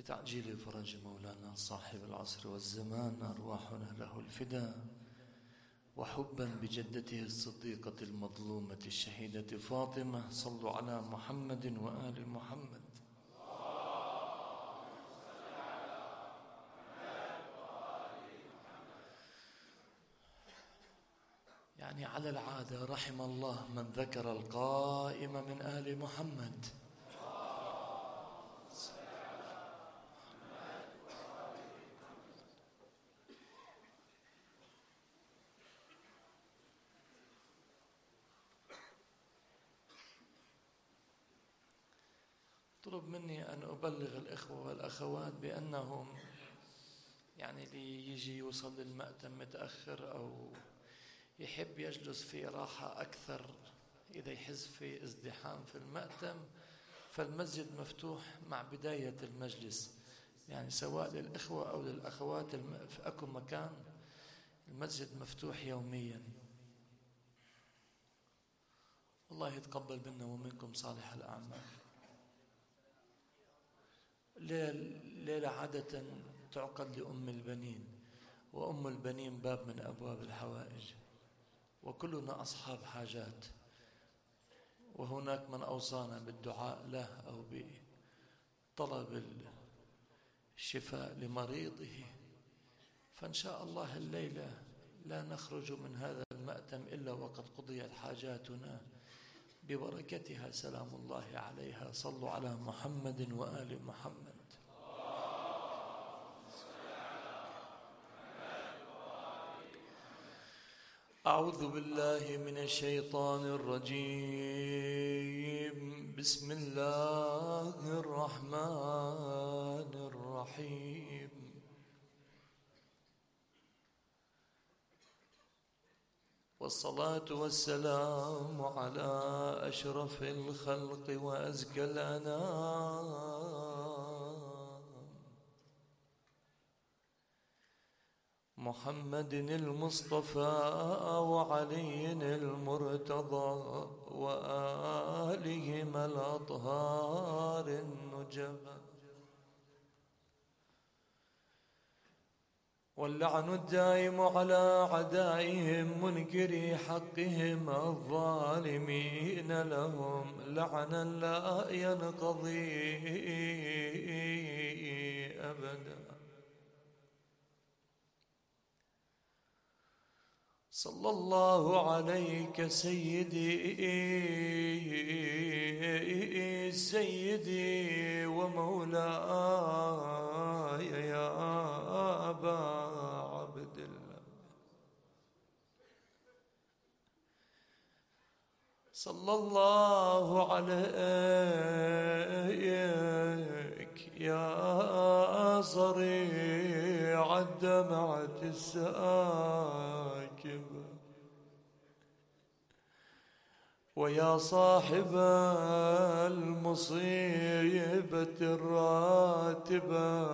بتعجيل فرج مولانا صاحب العصر والزمان، أرواحنا له الفداء، وحبا بجدته الصديقة المظلومة الشهيدة فاطمة. صلوا على محمد وآل محمد. يعني على العادة رحم الله من ذكر القائم من آل محمد. طلب مني أن أبلغ الإخوة والأخوات بأنهم يعني اللي يجي يوصل للمأتم متأخر أو يحب يجلس في راحة أكثر، إذا يحس في ازدحام في المأتم فالمسجد مفتوح مع بداية المجلس، يعني سواء للإخوة أو للأخوات في أكو مكان، المسجد مفتوح يوميا. الله يتقبل منا ومنكم صالح الأعمال. ليلة عادة تعقد لأم البنين، وأم البنين باب من أبواب الحوائج، وكلنا أصحاب حاجات، وهناك من أوصانا بالدعاء له أو بطلب الشفاء لمريضه، فإن شاء الله الليلة لا نخرج من هذا المأتم إلا وقد قضيت حاجاتنا ببركتها سلام الله عليها. صلوا على محمد وآل محمد. أعوذ بالله من الشيطان الرجيم. بسم الله الرحمن الرحيم. والصلاة والسلام على أشرف الخلق وأزكى الأنام، محمد المصطفى وعلي المرتضى وآلهم الأطهار النجبا، واللعن الدائم على أعدائهم منكري حقهم الظالمين لهم لعنا لا ينقضي أبدا. صلى الله عليك سيدي ومولاي يا أبا عبد الله. صلى الله عليك يا صريع الدمعة الساكبة، ويا صاحب المصيبة الراتبة،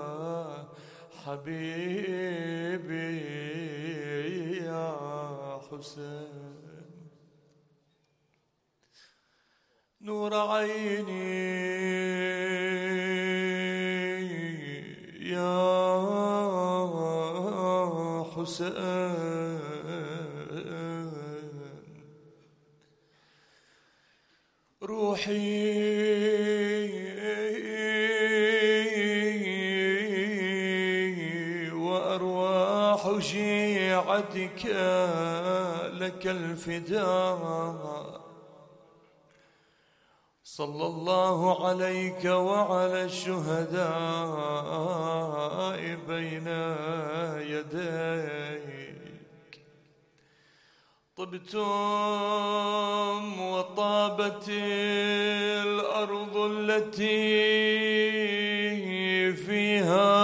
حبيبي يا حسين، نور عيني يا حسين، روحي وأرواح شيعتك لك الفداء. صلى الله عليك وعلى الشهداء بين يديك، طبتم وطابت الأرض التي فيها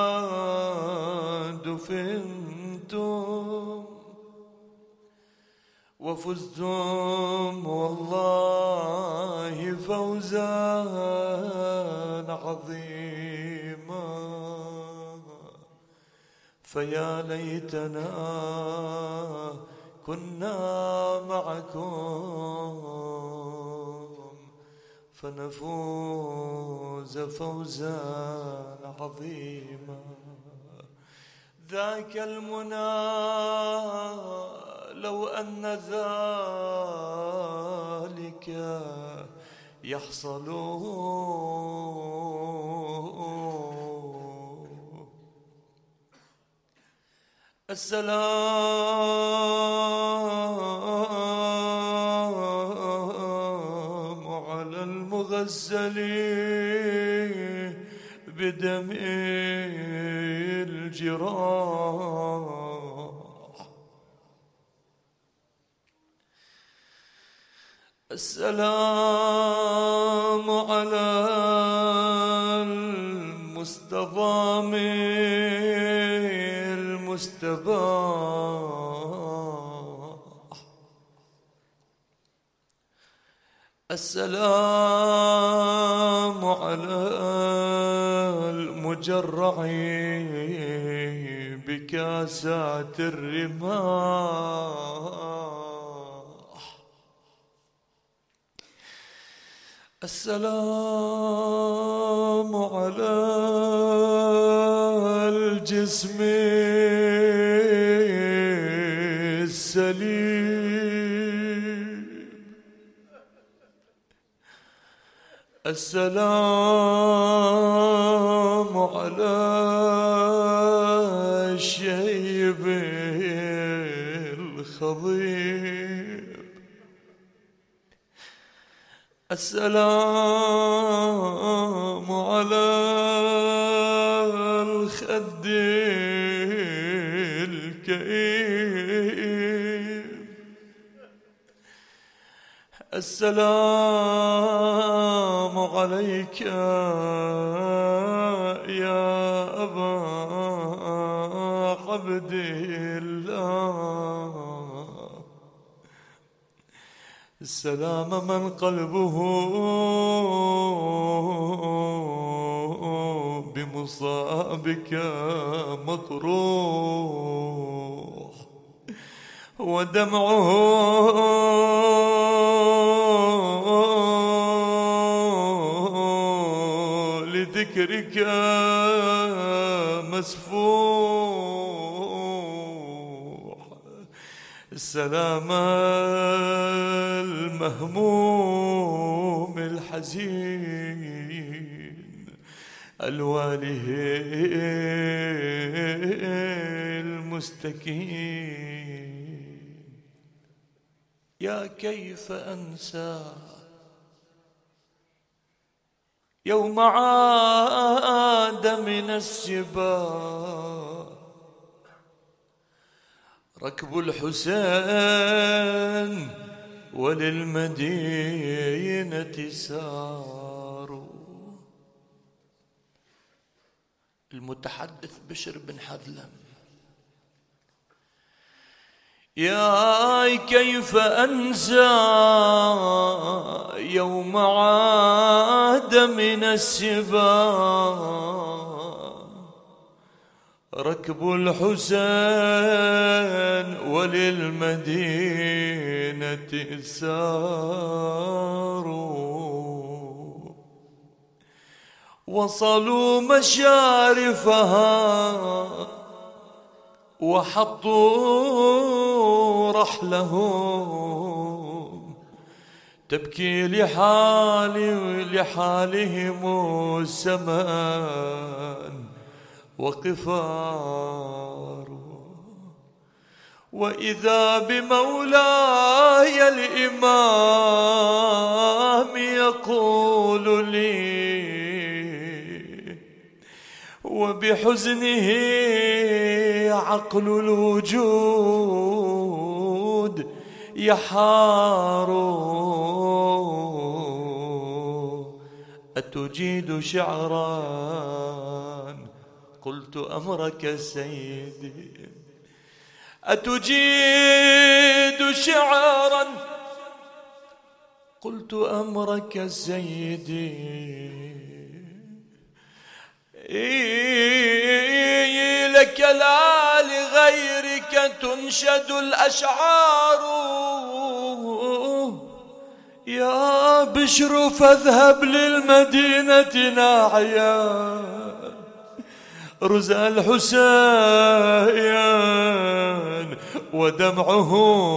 دفنتم، وفزتم والله فوزا عظيما. فيا ليتنا كنا معكم فنفوز فوزا عظيما. ذاك المنى لو أن ذلك يحصل السلام على المغزل بدم الجراح. السلام على المستضام المستباح. السلام على المجرع بكاسات الرماح. السلام على الجسم السليم. السلام على الشيب الخضيب. السلام على الخد الكئيب. السلام عليك يا أبا عبد الله. السلام من قلبه بمصابك مطروح ودمعه لذكرك مسفوح. السلام المهموم الحزين الواله المستكين. يا كيف أنسى يوم عاد من السباق ركب الحسين وللمدينة ساروا. المتحدث بشر بن حذلم. يا كيف أنسى يوم عاد من السباق ركب الحسين وللمدينة ساروا. وصلوا مشارفها وحطوا رحلهم تبكي لحالهم السمان وقفار. وإذا بمولاي الإمام يقول لي وبحزنه عقل الوجود يحار. أتجيد شعرا قلت أمرك سيدي. أتجيد شعرا قلت أمرك سيدي. لك لا لغيرك تنشد الأشعار. يا بشر فاذهب للمدينة ناعيا رزا الحسين ودمعه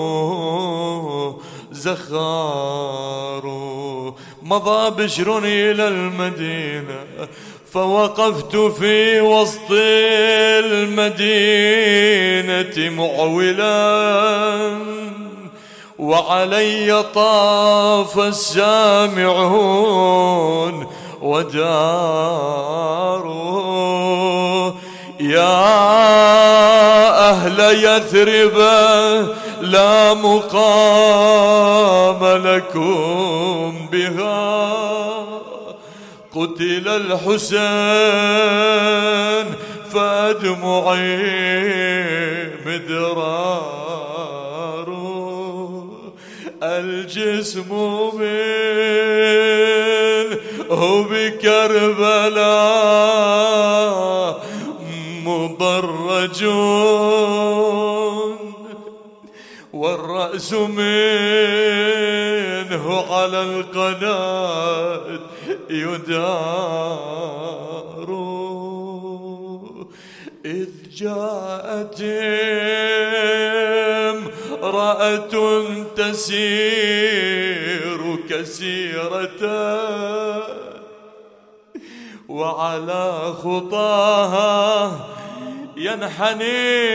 زخار. مضى بشر إلى المدينة فوقفت في وسط المدينة معولا وعلي طاف السامعون وداروا. يا أهل يثرب لا مقام لكم بها قتل الحسين فأدمعي مدرار. الجسم منه بكربلاء مضرج والرأس منه على القناة يدار. إذ جاءت امرأة تسير كسيرة وعلى خطاها ينحني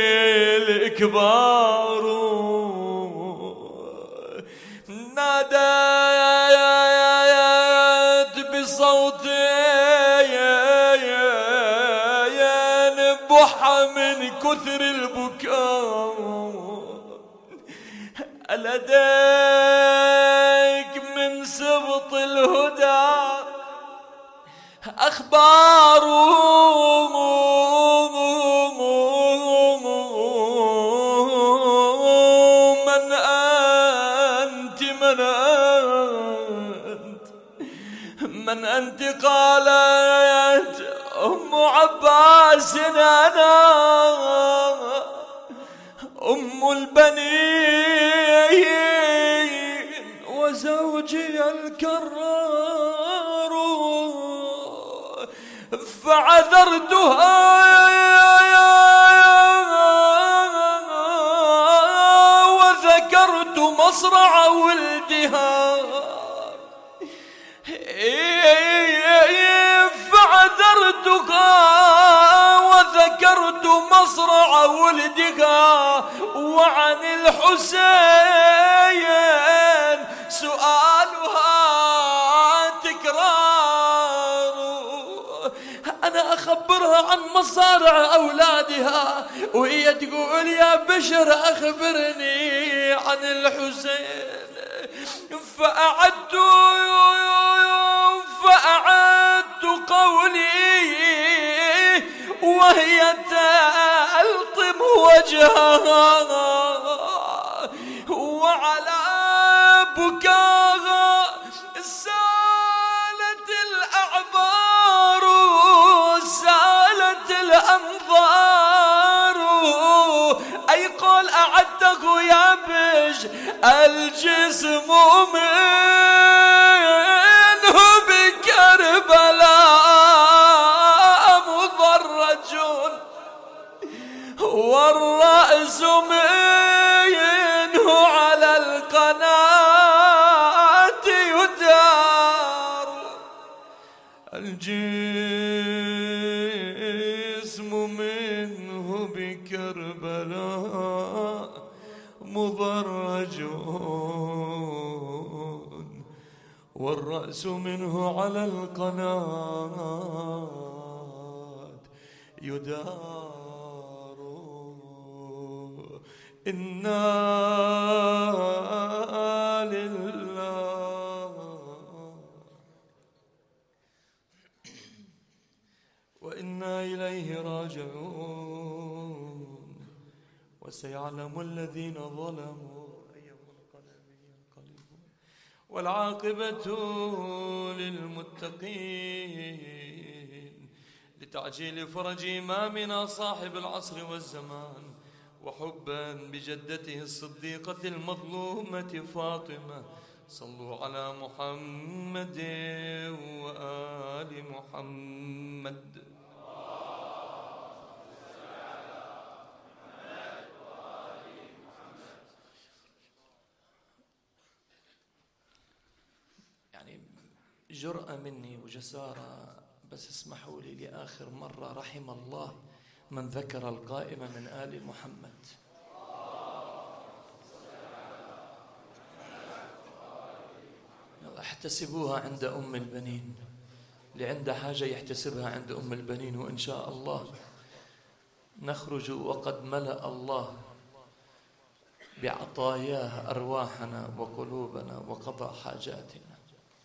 الإكبار. نادت بصوت ينبح من كثر البكاء ألديك من سبط الهدى أخبار؟ من أنت من أنت من أنت؟ قالت أم عباس أنا أم البنين وزوجي الكرار. فعذرتها وذكرت مصرع ولدها فعذرتها وذكرت مصرع ولدها وعن الحسين سؤالها تكرار. أنا أخبرها عن مصارع أولادها وهي تقول يا بشر أخبرني عن الحسين. فأعدت قولي وهي تلطم وجهها وعلى بكاها سالت الأعبار سالت الأنظار. أي قول أعدته يا بش الجسم منه بكربلاء مضرج والرأس منه على القناة يدار. الجسم منه بكربلاء مضرج والرأس منه على القناة يدار. إنا لله وإنا إليه راجعون. وسيعلم الذين ظلموا أي منقلب ينقلبون والعاقبة للمتقين. لتعجيل فرج إمامنا صاحب العصر والزمان وحبا بجدته الصديقة المظلومة فاطمة صلوا على محمد وآل محمد. يعني جرأة مني وجسارة، بس اسمحوا لي لآخر مرة، رحم الله من ذكر القائمة من آل محمد. احتسبوها عند أم البنين، اللي عنده حاجة يحتسبها عند أم البنين، وإن شاء الله نخرج وقد ملأ الله بعطاياه أرواحنا وقلوبنا وقضى حاجاتنا.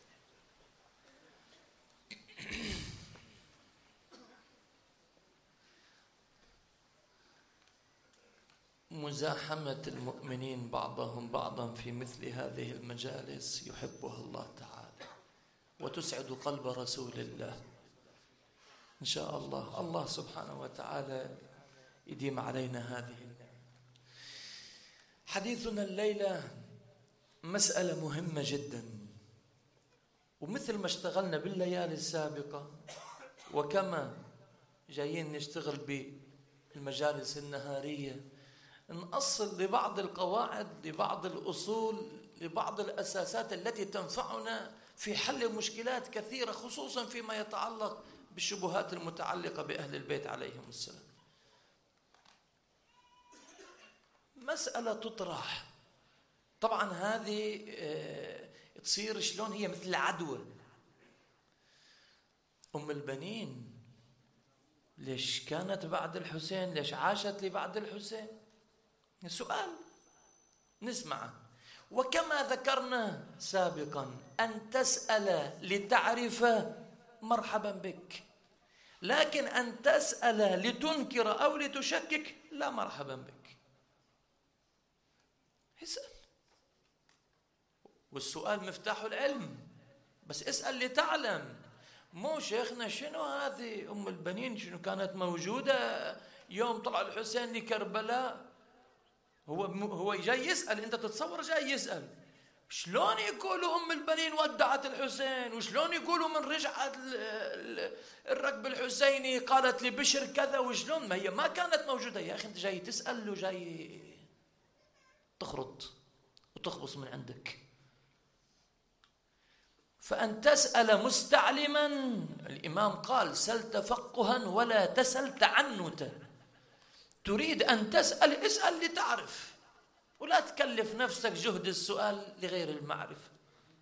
مزاحمة المؤمنين بعضهم بعضا في مثل هذه المجالس يحبها الله تعالى وتسعد قلب رسول الله. إن شاء الله الله سبحانه وتعالى يديم علينا هذه النعمة. حديثنا الليلة مسألة مهمة جدا، ومثل ما اشتغلنا بالليالي السابقة وكما جايين نشتغل بالمجالس النهارية، نأصل لبعض القواعد، لبعض الأصول، لبعض الأساسات التي تنفعنا في حل مشكلات كثيرة، خصوصا فيما يتعلق بالشبهات المتعلقة بأهل البيت عليهم السلام. مسألة تطرح، طبعا هذه تصير شلون، هي مثل العدوى. أم البنين ليش كانت بعد الحسين؟ ليش عاشت لبعد الحسين؟ سؤال نسمعه. وكما ذكرنا سابقا، أن تسأل لتعرف مرحبا بك، لكن أن تسأل لتنكر أو لتشكك لا مرحبا بك. اسأل، والسؤال مفتاح العلم، بس اسأل لتعلم. مو شيخنا شنو هذه أم البنين شنو كانت موجودة يوم طلع الحسين لكربلاء؟ هو جاي يسأل، أنت تتصور جاي يسأل شلون يقولوا أم البنين ودعت الحسين، وشلون يقولوا من رجعت الركب الحسيني قالت لبشر كذا، وشلون ما هي ما كانت موجودة. يا أخي أنت جاي تسأل وجاي تخرط وتخبص من عندك. فأن تسأل مستعلما، الإمام قال سل تفقها ولا تسل تعنتا. تريد أن تسأل اسأل لتعرف، ولا تكلف نفسك جهد السؤال لغير المعرفة.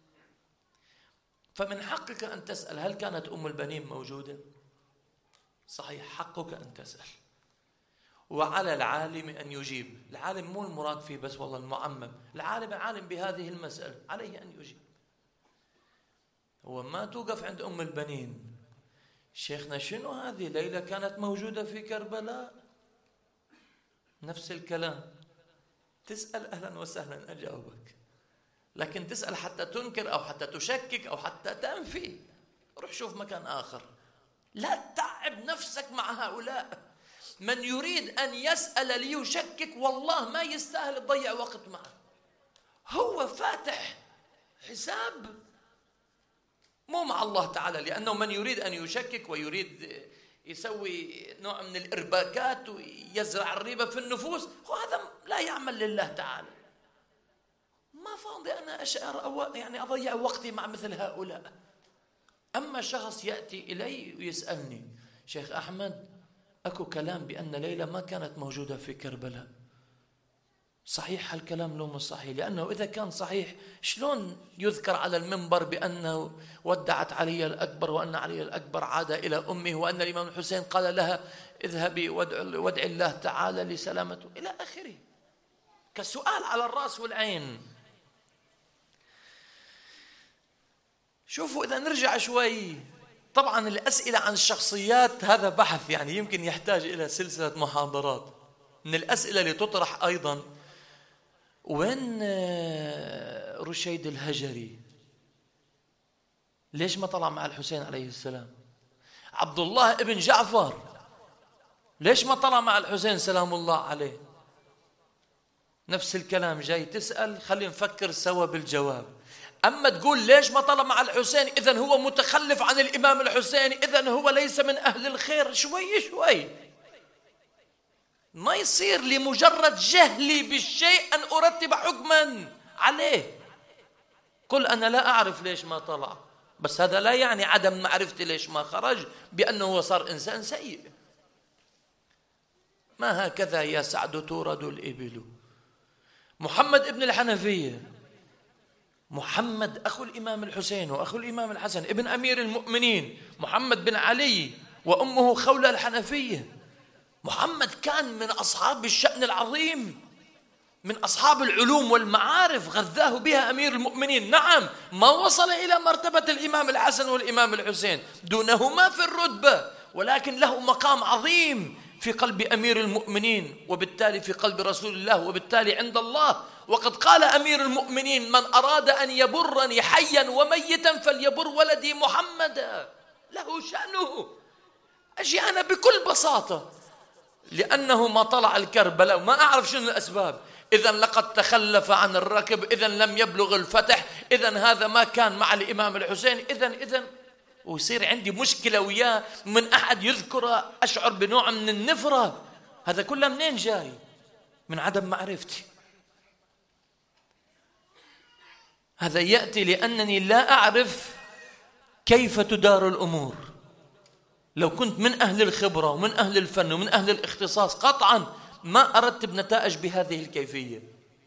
فمن حقك أن تسأل هل كانت أم البنين موجودة؟ صحيح، حقك أن تسأل، وعلى العالم أن يجيب. العالم مو المراد فيه بس والله المعمم، العالم عالم بهذه المسألة عليه أن يجيب. هو ما توقف عند أم البنين شيخنا شنو هذه ليلى كانت موجودة في كربلاء، نفس الكلام تسأل أهلا وسهلا أجاوبك، لكن تسأل حتى تنكر أو حتى تشكك أو حتى تنفي، روح شوف مكان آخر. لا تتعب نفسك مع هؤلاء. من يريد أن يسأل ليشكك والله ما يستاهل تضيع وقت معه، هو فاتح حساب مو مع الله تعالى، لأنه من يريد أن يشكك ويريد يسوي نوع من الإرباكات ويزرع الريبة في النفوس، وهذا لا يعمل لله تعالى. ما فاضي أنا أشعر أو يعني أضيع وقتي مع مثل هؤلاء. أما شخص يأتي إلي ويسألني شيخ أحمد أكو كلام بأن ليلى ما كانت موجودة في كربلاء، صحيح هالكلام لو مش صحيح؟ لأنه إذا كان صحيح شلون يذكر على المنبر بأنه ودعت علي الأكبر وأن علي الأكبر عاد إلى أمه وأن الإمام الحسين قال لها اذهبي وادعي الله تعالى لسلامته إلى آخره، كسؤال على الرأس والعين. شوفوا إذا نرجع شوي، طبعا الأسئلة عن الشخصيات هذا بحث يعني يمكن يحتاج إلى سلسلة محاضرات. من الأسئلة اللي تطرح أيضا وين رشيد الهجري؟ ليش ما طلع مع الحسين عليه السلام؟ عبد الله ابن جعفر ليش ما طلع مع الحسين سلام الله عليه؟ نفس الكلام جاي تسأل، خلينا نفكر سوا بالجواب. أما تقول ليش ما طلع مع الحسين إذن هو متخلف عن الإمام الحسين، إذن هو ليس من أهل الخير، شوي شوي. ما يصير لمجرد جهلي بالشيء أن أرتب حكما عليه. قل أنا لا أعرف ليش ما طلع، بس هذا لا يعني عدم معرفتي ليش ما خرج بأنه صار إنسان سيء. ما هكذا يا سعد تورد الإبل. محمد ابن الحنفية، محمد أخو الإمام الحسين وأخو الإمام الحسن ابن أمير المؤمنين محمد بن علي وأمه خولة الحنفية. محمد كان من أصحاب الشأن العظيم، من أصحاب العلوم والمعارف غذاه بها أمير المؤمنين. نعم ما وصل إلى مرتبة الإمام الحسن والإمام الحسين، دونهما في الرتبة، ولكن له مقام عظيم في قلب أمير المؤمنين، وبالتالي في قلب رسول الله، وبالتالي عند الله. وقد قال أمير المؤمنين: من أراد أن يبرني حيا وميتا فليبر ولدي محمدا. له شأنه. أجي أنا بكل بساطة لأنه ما طلع الكربلاء وما أعرف شنو الأسباب، إذن لقد تخلف عن الركب، إذن لم يبلغ الفتح، إذن هذا ما كان مع الإمام الحسين، إذن ويصير عندي مشكلة وياه من أحد يذكره أشعر بنوع من النفرة. هذا كله منين جاي؟ من عدم معرفتي. هذا يأتي لأنني لا أعرف كيف تدار الأمور. لو كنت من أهل الخبرة ومن أهل الفن ومن أهل الاختصاص قطعا ما أرتب نتائج بهذه الكيفية.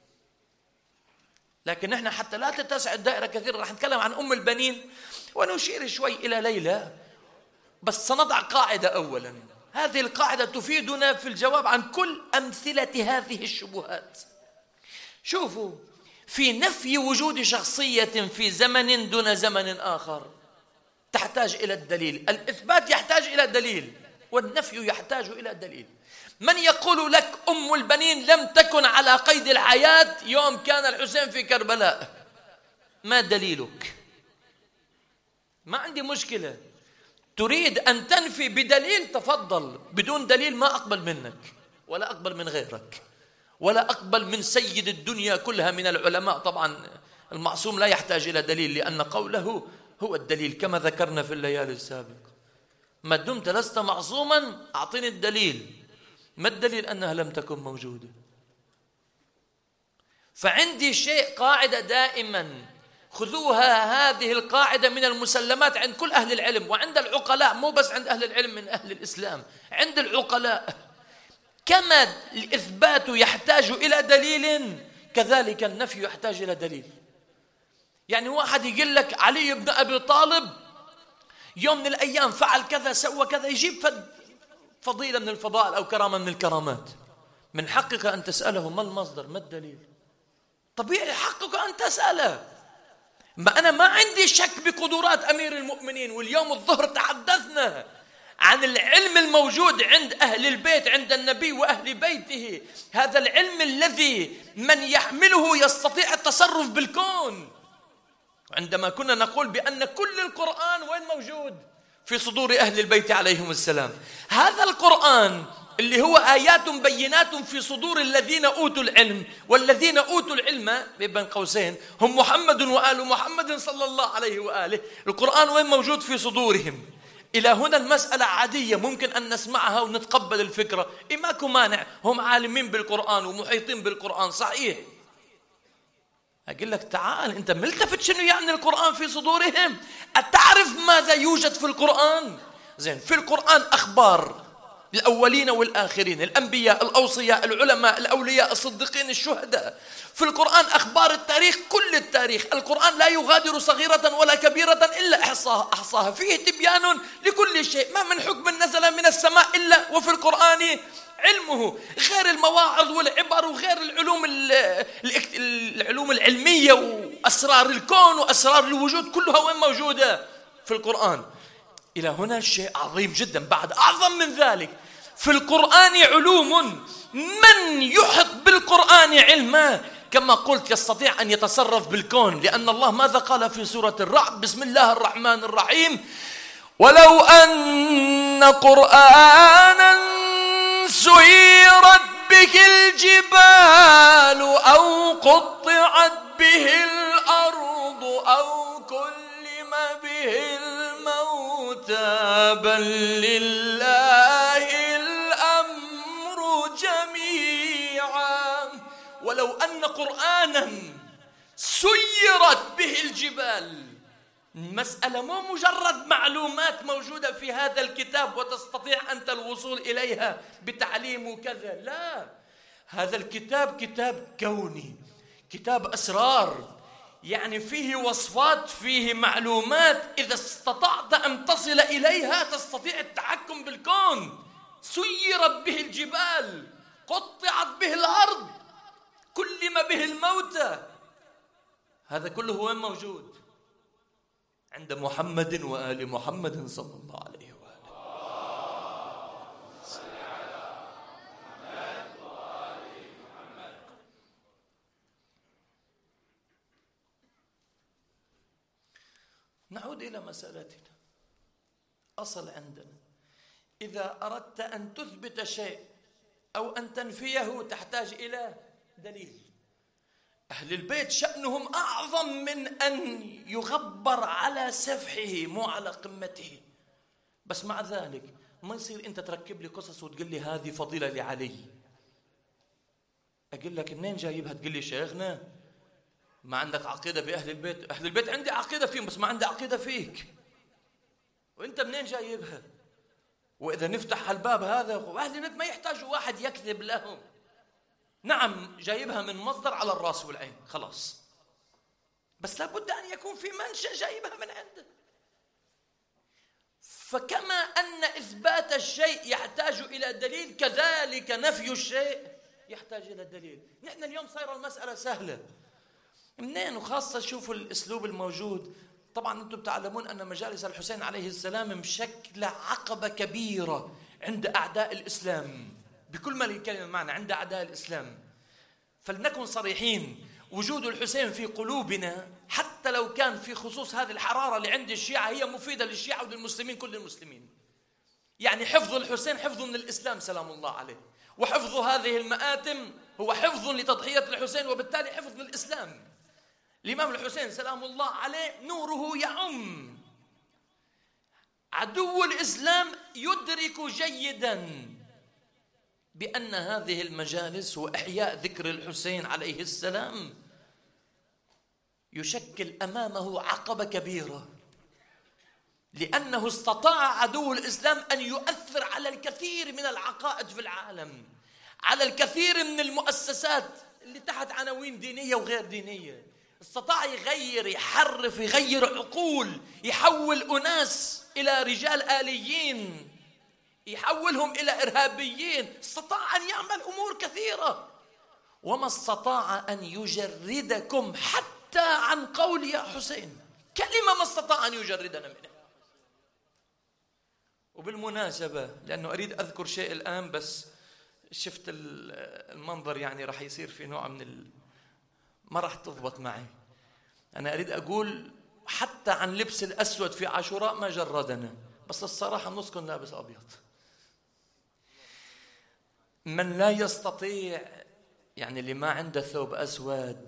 لكن نحن حتى لا تتسع الدائرة كثيرا راح نتكلم عن أم البنين ونشير شوي إلى ليلى، بس سنضع قاعدة أولا. هذه القاعدة تفيدنا في الجواب عن كل أمثلة هذه الشبهات. شوفوا، في نفي وجود شخصية في زمن دون زمن آخر تحتاج إلى الدليل. الإثبات يحتاج إلى دليل والنفي يحتاج إلى دليل. من يقول لك أم البنين لم تكن على قيد الحياة يوم كان الحسين في كربلاء؟ ما دليلك؟ ما عندي مشكلة. تريد أن تنفي بدليل تفضل، بدون دليل ما أقبل منك ولا أقبل من غيرك ولا أقبل من سيد الدنيا كلها من العلماء. طبعا المعصوم لا يحتاج إلى دليل لأن قوله هو الدليل كما ذكرنا في الليالي السابقة. ما دمت لست معصوما أعطني الدليل. ما الدليل أنها لم تكن موجودة؟ فعندي شيء، قاعدة دائما خذوها، هذه القاعدة من المسلمات عند كل أهل العلم وعند العقلاء، مو بس عند أهل العلم من أهل الإسلام، عند العقلاء. كما الإثبات يحتاج إلى دليل كذلك النفي يحتاج إلى دليل. يعني واحد يقول لك علي بن أبي طالب يوم من الأيام فعل كذا سوى كذا، يجيب فضيلة من الفضائل أو كرامة من الكرامات، من حقك أن تسأله ما المصدر ما الدليل. طبيعي حقك أن تسأله. ما أنا ما عندي شك بقدرات أمير المؤمنين، واليوم الظهر تحدثنا عن العلم الموجود عند أهل البيت، عند النبي وأهل بيته. هذا العلم الذي من يحمله يستطيع التصرف بالكون. عندما كنا نقول بأن كل القرآن وين موجود؟ في صدور أهل البيت عليهم السلام. هذا القرآن اللي هو آيات بينات في صدور الذين أوتوا العلم، والذين أوتوا العلم بين قوسين هم محمد وآل محمد صلى الله عليه وآله. القرآن وين موجود؟ في صدورهم. إلى هنا المسألة عادية، ممكن أن نسمعها ونتقبل الفكرة، ماكو مانع، هم عالمين بالقرآن ومحيطين بالقرآن صحيح. أقول لك تعال، أنت ملتفت شنو يعني القرآن في صدورهم؟ أتعرف ماذا يوجد في القرآن؟ زين، في القرآن أخبار الأولين والآخرين، الأنبياء، الأوصياء، العلماء، الأولياء، الصديقين، الشهداء. في القرآن أخبار التاريخ، كل التاريخ. القرآن لا يغادر صغيرة ولا كبيرة إلا أحصاها. فيه تبيان لكل شيء، ما من حكم نزل من السماء إلا وفي القرآن علمه، غير المواعظ والعبر وغير العلوم العلمية وأسرار الكون وأسرار الوجود كلها وين موجودة؟ في القرآن. إلى هنا شيء عظيم جدا. بعد أعظم من ذلك، في القرآن علوم من يحط بالقرآن علما كما قلت يستطيع أن يتصرف بالكون، لأن الله ماذا قال في سورة الرعد؟ بسم الله الرحمن الرحيم: ولو أن قرآنا سيرت به الجبال أو قطعت به الأرض أو كلم به الموتى بل لله الأمر جميعا. ولو أن قرآنا سيرت به الجبال، المسألة مو مجرد معلومات موجودة في هذا الكتاب وتستطيع أنت الوصول إليها بتعليم وكذا، لا، هذا الكتاب كتاب كوني، كتاب أسرار، يعني فيه وصفات، فيه معلومات، إذا استطعت أن تصل إليها تستطيع التحكم بالكون. سيرت به الجبال، قطعت به الأرض، كلم به الموتى، هذا كله وين موجود؟ عند محمد وآل محمد صلى الله عليه وآله. نعود إلى مسألتنا. أصل عندنا إذا أردت أن تثبت شيء أو أن تنفيه تحتاج إلى دليل. أهل البيت شأنهم أعظم من أن يغبر على سفحه مو على قمته. بس مع ذلك ما يصير أنت تركب لي قصص وتقول لي هذه فضيلة لعلي. أقول لك منين جايبها؟ تقول لي شيخنا ما عندك عقيدة بأهل البيت. أهل البيت عندي عقيدة فيهم بس ما عندي عقيدة فيك، وأنت منين جايبها؟ وإذا نفتح الباب هذا، أهل البيت ما يحتاجوا واحد يكذب لهم. نعم جايبها من مصدر على الراس والعين خلاص، بس لابد أن يكون في منشأ جايبها من عنده. فكما أن إثبات الشيء يحتاج إلى دليل، كذلك نفي الشيء يحتاج إلى دليل. نحن اليوم صايرة المسألة سهلة منين؟ وخاصة شوفوا الأسلوب الموجود. طبعا أنتم تعلمون أن مجالس الحسين عليه السلام مشكلة عقبة كبيرة عند أعداء الإسلام بكل ما الكلمة معنى، عند أعداء الإسلام. فلنكن صريحين، وجود الحسين في قلوبنا حتى لو كان في خصوص هذه الحرارة اللي عند الشيعة هي مفيدة للشيعة وللمسلمين كل المسلمين. يعني حفظ الحسين حفظ من الإسلام سلام الله عليه، وحفظ هذه المآتم هو حفظ لتضحية الحسين، وبالتالي حفظ للإسلام. الإمام الحسين سلام الله عليه نوره يعم. عدو الإسلام يدرك جيداً بأن هذه المجالس وإحياء ذكر الحسين عليه السلام يشكل أمامه عقبة كبيرة، لأنه استطاع عدو الإسلام أن يؤثر على الكثير من العقائد في العالم، على الكثير من المؤسسات اللي تحت عناوين دينية وغير دينية. استطاع يغير، يحرف، يغير عقول، يحول أناس إلى رجال آليين، يحولهم إلى إرهابيين. استطاع أن يعمل أمور كثيرة، وما استطاع أن يجردكم حتى عن قول يا حسين، كلمة ما استطاع أن يجردنا منها. وبالمناسبة لأنه أريد أذكر شيء الآن، بس شفت المنظر يعني راح يصير في نوع من ما راح تضبط معي. أنا أريد أقول حتى عن لبس الأسود في عاشوراء ما جردنا، بس الصراحة نصكن لابس أبيض. من لا يستطيع، يعني اللي ما عنده ثوب أسود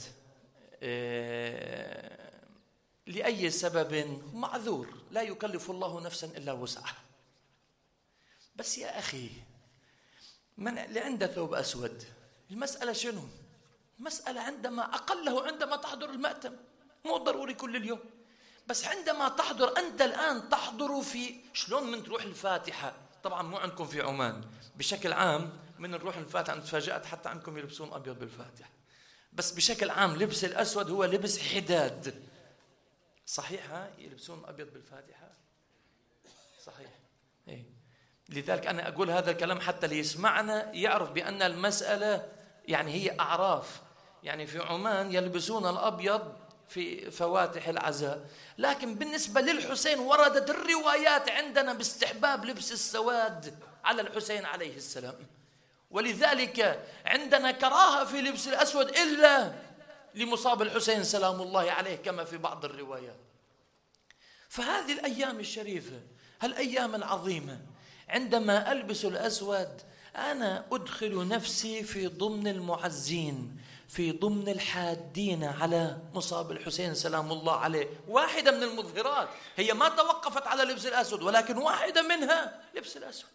لأي سبب معذور، لا يكلف الله نفسا إلا وسعها. بس يا أخي من اللي عنده ثوب أسود، المسألة شنو؟ المسألة عندما أقله عندما تحضر المأتم، مو ضروري كل اليوم، بس عندما تحضر أنت الآن تحضر في شلون من تروح الفاتحة. طبعا مو عندكم في عمان، بشكل عام من نروح الفاتحة. أنا تفاجأت حتى عندكم يلبسون أبيض بالفاتحة، بس بشكل عام لبس الأسود هو لبس حداد. صحيح ها؟ يلبسون أبيض بالفاتحة صحيح. إيه. لذلك أنا أقول هذا الكلام حتى اللي يسمعنا يعرف بأن المسألة يعني هي أعراف. يعني في عمان يلبسون الأبيض في فواتح العزاء، لكن بالنسبة للحسين وردت الروايات عندنا باستحباب لبس السواد على الحسين عليه السلام، ولذلك عندنا كراهة في لبس الأسود إلا لمصاب الحسين سلام الله عليه كما في بعض الروايات. فهذه الأيام الشريفة، هالأيام العظيمة، عندما ألبس الأسود أنا أدخل نفسي في ضمن المعزين، في ضمن الحادين على مصاب الحسين سلام الله عليه. واحدة من المظهرات، هي ما توقفت على لبس الأسود، ولكن واحدة منها لبس الأسود.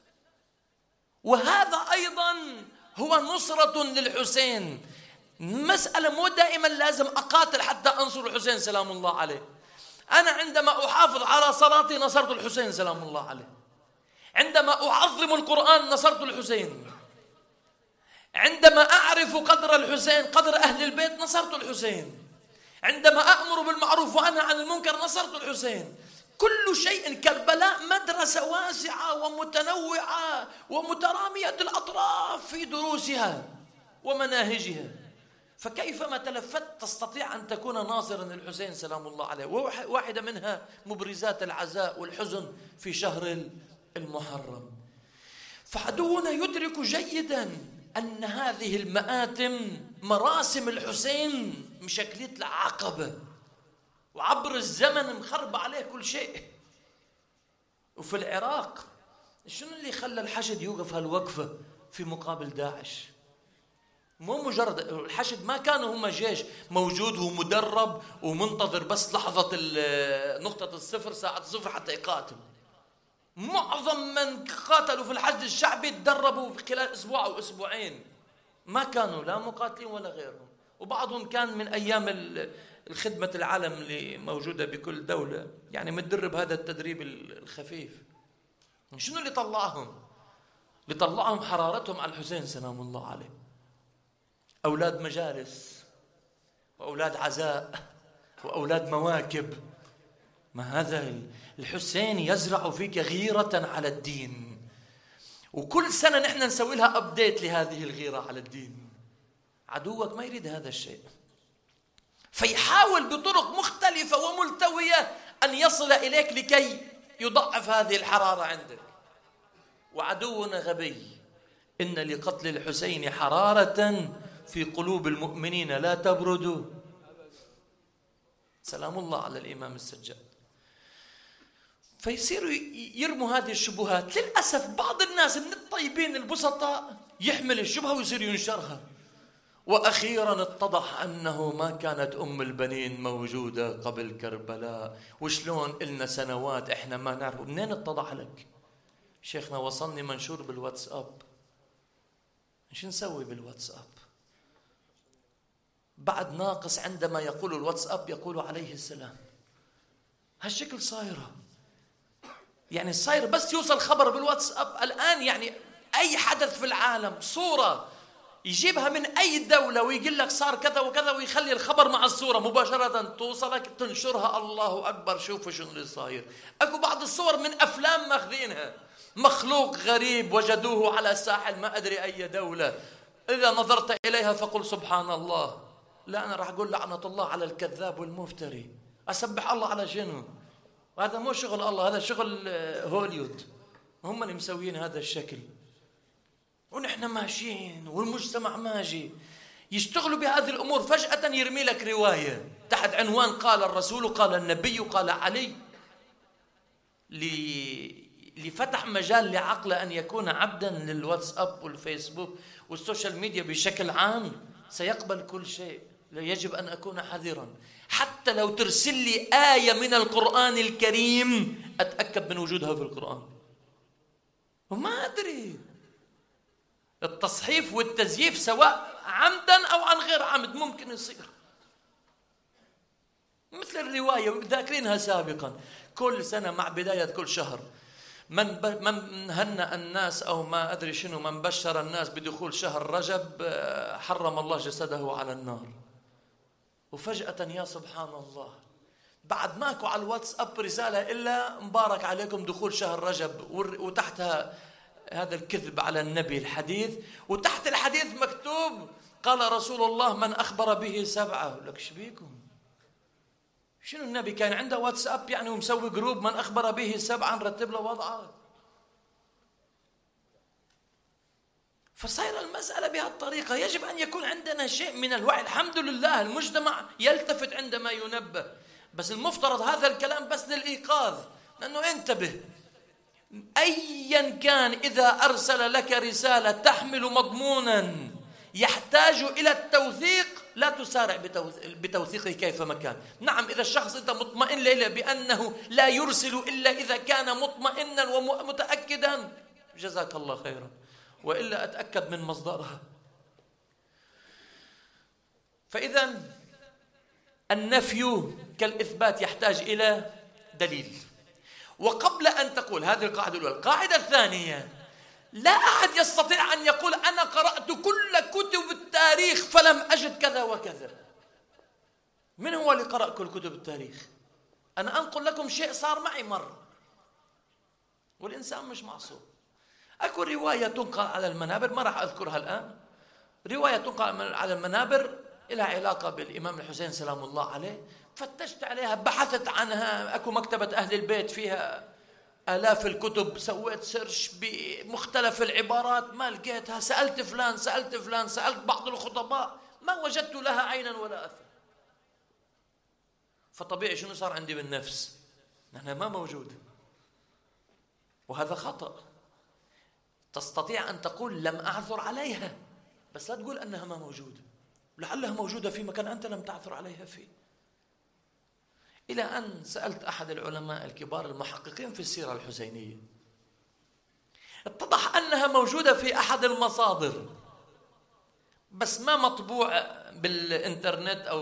وهذا أيضا هو نصرة للحسين. مسألة مو دائما لازم أقاتل حتى أنصر الحسين سلام الله عليه. أنا عندما أحافظ على صلاتي نصرت الحسين سلام الله عليه، عندما أعظم القرآن نصرت الحسين، عندما أعرف قدر الحسين قدر أهل البيت نصرت الحسين، عندما أأمر بالمعروف وأنهى عن المنكر نصرت الحسين. كل شيء. كربلاء مدرسة واسعة ومتنوعة ومترامية الأطراف في دروسها ومناهجها، فكيفما تلفت تستطيع أن تكون ناصرا للحسين سلام الله عليه. واحدة منها مبرزات العزاء والحزن في شهر المحرم. فعدونا يدرك جيدا أن هذه المآتم مراسم الحسين مشكلت العقبة، وعبر الزمن مخرب عليه كل شيء. وفي العراق شنو اللي خلى الحشد يوقف هالوقفة في مقابل داعش؟ مو مجرد الحشد، ما كانوا هم جيش موجود ومدرب ومنتظر بس لحظة نقطة الصفر ساعة الصفر حتى يقاتل. معظم من قاتلوا في الحشد الشعبي تدربوا في خلال أسبوع أو أسبوعين، ما كانوا لا مقاتلين ولا غيرهم. وبعضهم كان من أيام الخدمة العالم اللي موجودة بكل دولة، يعني متدرب هذا التدريب الخفيف. شنو اللي طلعهم؟ اللي طلعهم حرارتهم على الحسين سلام الله عليه. أولاد مجالس وأولاد عزاء وأولاد مواكب. ما هذا الحسين يزرع فيك غيرة على الدين، وكل سنة نحن نسوي لها أبديت لهذه الغيرة على الدين. عدوك ما يريد هذا الشيء، فيحاول بطرق مختلفة وملتوية أن يصل إليك لكي يضعف هذه الحرارة عندك. وعدونا غبي. إن لقتل الحسين حرارة في قلوب المؤمنين لا تبرد. سلام الله على الإمام السجاد. فيصيروا يرموا هذه الشبهات. للأسف بعض الناس من الطيبين البسطاء يحمل الشبهة ويصير ينشرها. وأخيرا اتضح أنه ما كانت أم البنين موجودة قبل كربلاء. وشلون إلنا سنوات إحنا ما نعرف. منين اتضح لك؟ شيخنا وصلني منشور بالواتساب. شو نسوي بالواتساب؟ بعد ناقص عندما يقول الواتساب يقول عليه السلام. هالشكل صايرة، يعني صاير بس يوصل خبر بالواتساب الآن. يعني أي حدث في العالم صورة يجيبها من أي دولة ويقول لك صار كذا وكذا، ويخلي الخبر مع الصورة مباشرة توصلك تنشرها. الله أكبر، شوفوا شنو اللي صاير. أكو بعض الصور من أفلام ماخذينها، مخلوق غريب وجدوه على ساحل ما أدري أي دولة، إذا نظرت إليها فقل سبحان الله. لا، أنا راح أقول لعنة الله على الكذاب والمفتري. أسبح الله على شنو؟ وهذا مو شغل الله، هذا شغل هوليود، هم اللي مسويين هذا الشكل. ونحن ماشيين والمجتمع ماشي، يشتغلوا بهذه الأمور. فجأة يرمي لك رواية تحت عنوان قال الرسول قال النبي قال علي، لفتح مجال لعقله أن يكون عبدا للواتساب والفيسبوك والسوشيال ميديا بشكل عام. سيقبل كل شيء. يجب أن أكون حذرا. حتى لو ترسل لي آية من القرآن الكريم أتأكد من وجودها في القرآن. وما أدري، التصحيف والتزييف سواء عمدا أو عن غير عمد ممكن يصير. مثل الرواية ذاكرينها سابقا، كل سنة مع بداية كل شهر من هنأ الناس أو ما أدري شنو، من بشر الناس بدخول شهر رجب حرم الله جسده على النار. وفجأة يا سبحان الله بعد ماكو على الواتساب رسالة إلا مبارك عليكم دخول شهر رجب، وتحتها هذا الكذب على النبي الحديث، وتحت الحديث مكتوب قال رسول الله من أخبر به سبعة. لك شبيكم؟ شنو النبي كان عنده واتساب يعني ومسوي جروب من أخبر به سبعة نرتب له وضعه؟ فصاير المسألة بهالطريقة. يجب أن يكون عندنا شيء من الوعي. الحمد لله المجتمع يلتفت عندما ينبه، بس المفترض هذا الكلام بس للإيقاظ، لأنه انتبه أيا كان إذا أرسل لك رسالة تحمل مضمونا يحتاج إلى التوثيق لا تسارع بتوثيقه كيفما كان. نعم، إذا الشخص أنت مطمئن له بأنه لا يرسل إلا إذا كان مطمئنا ومتأكدا، جزاك الله خيرا، وإلا أتأكد من مصدرها. فإذا النفي كالإثبات يحتاج إلى دليل. وقبل أن تقول هذه القاعدة الأولى، القاعدة الثانية، لا أحد يستطيع أن يقول أنا قرأت كل كتب التاريخ فلم أجد كذا وكذا. من هو اللي قرأ كل كتب التاريخ؟ أنا أنقل لكم شيء صار معي مرة، والإنسان مش معصوم. أكو رواية تنقل على المنابر، ما راح أذكرها الآن، رواية تنقل على المنابر لها علاقة بالإمام الحسين سلام الله عليه، فتشت عليها، بحثت عنها، أكو مكتبة أهل البيت فيها آلاف الكتب، سويت سيرش بمختلف العبارات ما لقيتها، سألت فلان سألت فلان، سألت بعض الخطباء، ما وجدت لها عينا ولا أثر. فطبيعي شنو صار عندي بالنفس؟ أنها ما موجودة، وهذا خطأ. تستطيع أن تقول لم أعثر عليها، بس لا تقول أنها ما موجودة، لعلها موجودة في مكان أنت لم تعثر عليها فيه. إلى أن سألت أحد العلماء الكبار المحققين في السيرة الحسينية، اتضح أنها موجودة في أحد المصادر، بس ما مطبوع بالإنترنت أو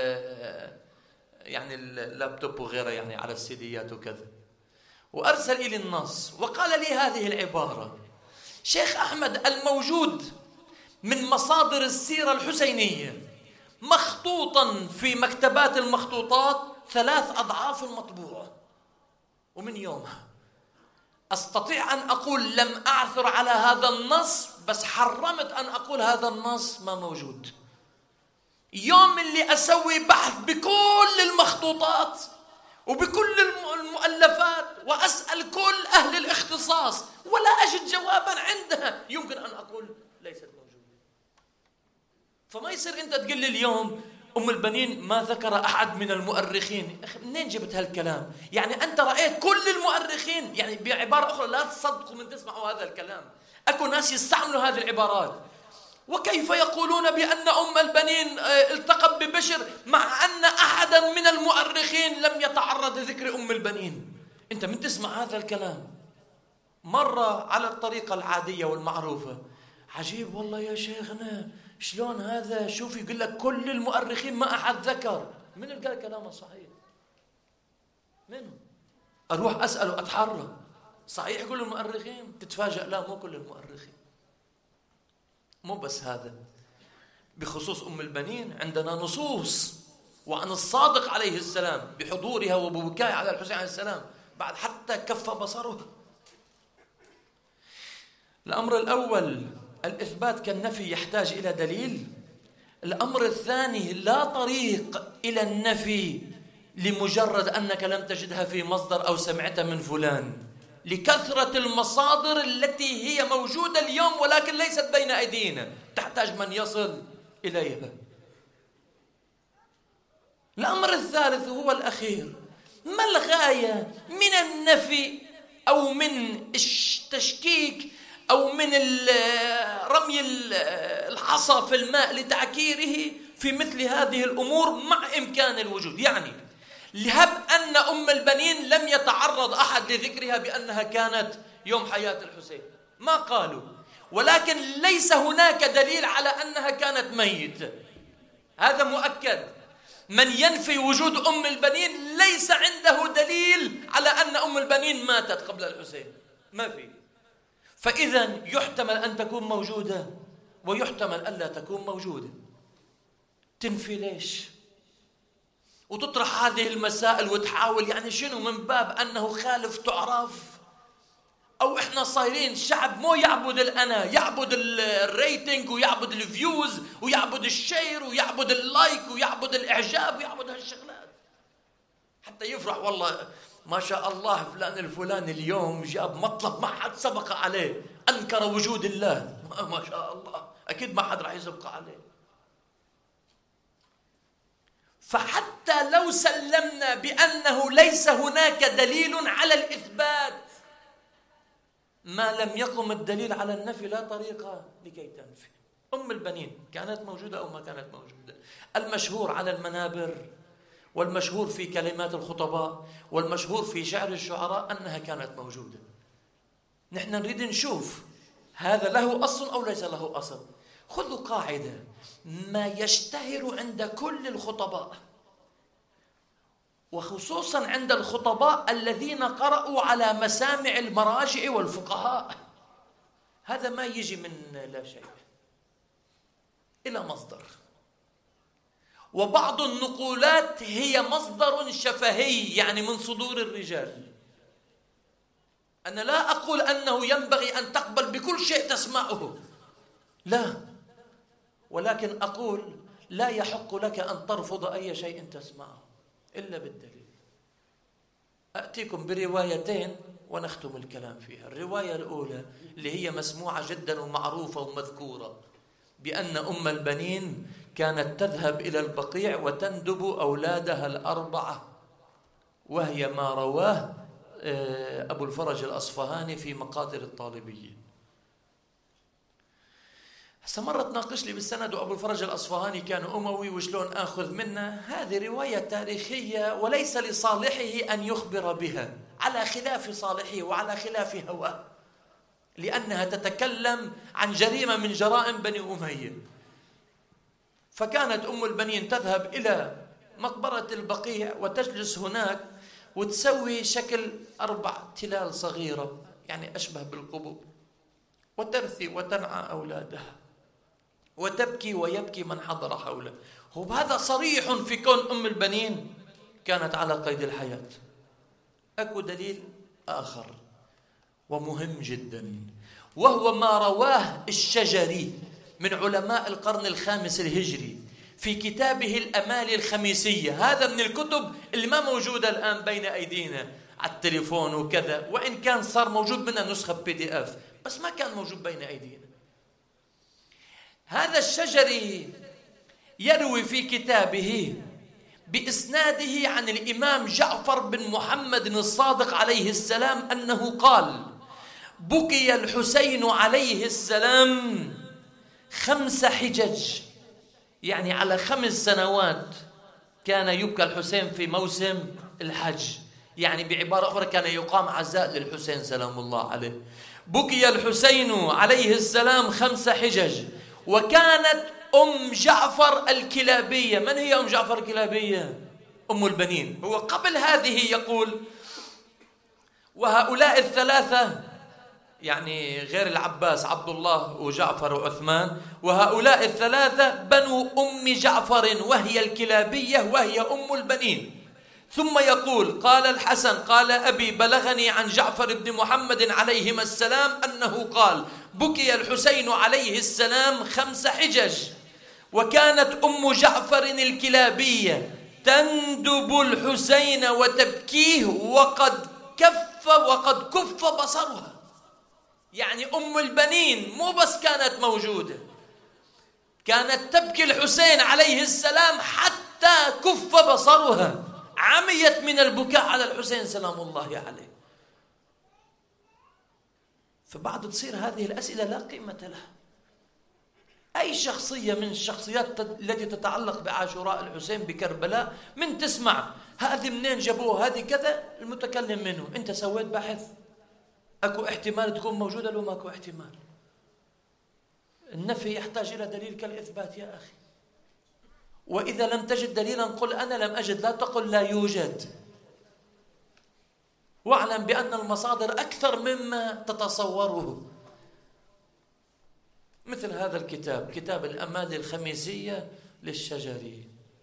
يعني اللابتوب وغيره، يعني على السيديات وكذا. وأرسل إلي النص وقال لي هذه العبارة: شيخ أحمد، الموجود من مصادر السيرة الحسينية مخطوطا في مكتبات المخطوطات 3 أضعاف المطبوع، ومن يومها أستطيع أن أقول لم أعثر على هذا النص، بس حرمت أن أقول هذا النص ما موجود. يوم اللي أسوي بحث بكل المخطوطات وبكل المؤلفات وأسأل كل أهل الاختصاص ولا أجد جوابا عندها، يمكن أن أقول ليست موجودة. فما يصير أنت تقول لي اليوم أم البنين ما ذكر أحد من المؤرخين. منين جبت هالكلام؟ يعني أنت رأيت كل المؤرخين، يعني بعبارة أخرى لا تصدقوا من تسمعوا هذا الكلام. أكو ناس يستعملوا هذه العبارات. وكيف يقولون بأن أم البنين التقت ببشر مع أن أحدا من المؤرخين لم يتعرض لذكر أم البنين؟ أنت من تسمع هذا الكلام مرة على الطريقة العادية والمعروفة، عجيب والله يا شيخنا، شلون هذا؟ شوف يقول لك كل المؤرخين ما أحد ذكر. من اللي قال كلامه صحيح؟ منه؟ أروح أسأل وأتحرى، صحيح كل المؤرخين؟ تتفاجأ لا، مو كل المؤرخين. مو بس هذا، بخصوص أم البنين عندنا نصوص، وعن الصادق عليه السلام بحضورها وببكائها على الحسين عليه السلام بعد حتى كف بصره. الأمر الأول الإثبات كالنفي يحتاج إلى دليل. الأمر الثاني لا طريق إلى النفي لمجرد أنك لم تجدها في مصدر أو سمعت من فلان، لكثرة المصادر التي هي موجودة اليوم ولكن ليست بين أيدينا، تحتاج من يصل إليها. الأمر الثالث هو الأخير، ما الغاية من النفي أو من التشكيك أو من رمي الحصى في الماء لتعكيره في مثل هذه الأمور مع إمكان الوجود؟ يعني لهب أن أم البنين لم يتعرض أحد لذكرها بأنها كانت يوم حياة الحسين، ما قالوا، ولكن ليس هناك دليل على أنها كانت ميتة، هذا مؤكد. من ينفي وجود أم البنين ليس عنده دليل على أن أم البنين ماتت قبل الحسين، ما في. فإذا يحتمل أن تكون موجودة ويحتمل أن لا تكون موجودة. تنفي ليش؟ وتطرح هذه المسائل وتحاول يعني شنو، من باب أنه خالف تعرف، أو إحنا صايرين شعب مو يعبد الأنا، يعبد الريتنج ويعبد الفيوز ويعبد الشير ويعبد اللايك ويعبد الإعجاب ويعبد هالشغلات حتى يفرح، والله ما شاء الله فلان الفلاني اليوم جاب مطلب ما حد سبق عليه، أنكر وجود الله، ما شاء الله أكيد ما حد راح يسبق عليه. فحتى لو سلمنا بأنه ليس هناك دليل على الإثبات، ما لم يقم الدليل على النفي لا طريقة لكي تنفي. أم البنين كانت موجودة أو ما كانت موجودة؟ المشهور على المنابر والمشهور في كلمات الخطباء والمشهور في شعر الشعراء أنها كانت موجودة. نحن نريد نشوف هذا له أصل أو ليس له أصل. خذوا قاعدة: ما يشتهر عند كل الخطباء، وخصوصا عند الخطباء الذين قرأوا على مسامع المراجع والفقهاء، هذا ما يجي من لا شيء إلى مصدر. وبعض النقولات هي مصدر شفهي، يعني من صدور الرجال. أنا لا أقول أنه ينبغي أن تقبل بكل شيء تسمعه، لا، ولكن أقول لا يحق لك أن ترفض أي شيء تسمعه إلا بالدليل. أأتيكم بروايتين ونختم الكلام فيها. الرواية الأولى اللي هي مسموعة جدا ومعروفة ومذكورة، بأن أم البنين كانت تذهب إلى البقيع وتندب أولادها الأربعة، وهي ما رواه أبو الفرج الأصفهاني في مقادر الطالبية. مرة تناقش لي بالسند وأبو الفرج الأصفهاني كان أموي وشلون آخذ منه. هذه رواية تاريخية وليس لصالحه أن يخبر بها، على خلاف صالحه وعلى خلاف هواه، لأنها تتكلم عن جريمة من جرائم بني أمية. فكانت أم البنين تذهب إلى مقبرة البقيع وتجلس هناك وتسوي شكل 4 تلال صغيرة، يعني أشبه بالقبب، وترثي وتنعى أولادها وتبكي ويبكي من حضر حوله. هذا صريح في كون أم البنين كانت على قيد الحياة. أكو دليل آخر ومهم جدا، وهو ما رواه الشجري من علماء القرن الخامس الهجري في كتابه الأمالي الخميسية. هذا من الكتب اللي ما موجودة الآن بين أيدينا على التليفون وكذا، وإن كان صار موجود منها نسخة PDF، بس ما كان موجود بين أيدينا. هذا الشجري يروي في كتابه بإسناده عن الإمام جعفر بن محمد الصادق عليه السلام أنه قال: بكي الحسين عليه السلام 5 حجج، يعني على 5 سنوات كان يبكى الحسين في موسم الحج، يعني بعبارة أخرى كان يقام عزاء للحسين سلام الله عليه. بكي الحسين عليه السلام 5 حجج. وكانت أم جعفر الكلابية. من هي أم جعفر الكلابية؟ أم البنين. هو قبل هذه يقول: وهؤلاء الثلاثة، يعني غير العباس، عبد الله وجعفر وعثمان، وهؤلاء الثلاثة بنو أم جعفر وهي الكلابية وهي أم البنين. ثم يقول: قال الحسن قال أبي بلغني عن جعفر بن محمد عليهما السلام أنه قال: بكي الحسين عليه السلام 5 حجج. وكانت أم جعفر الكلابية تندب الحسين وتبكيه وقد كف بصرها. يعني أم البنين مو بس كانت موجودة، كانت تبكي الحسين عليه السلام حتى كف بصرها، عميت من البكاء على الحسين سلام الله عليه. فبعد تصير هذه الأسئلة لا قيمة لها. أي شخصية من الشخصيات التي تتعلق بعاشوراء الحسين بكربلاء من تسمع هذه منين جابوها، هذه كذا، المتكلم منه أنت سويت بحث؟ أكو احتمال تكون موجودة لو ماكو احتمال. النفي يحتاج إلى دليل كالإثبات يا أخي. وإذا لم تجد دليلا قل أنا لم أجد، لا تقل لا يوجد. واعلم بأن المصادر أكثر مما تتصوره. مثل هذا الكتاب، كتاب الأمالي الخميسية للشجري.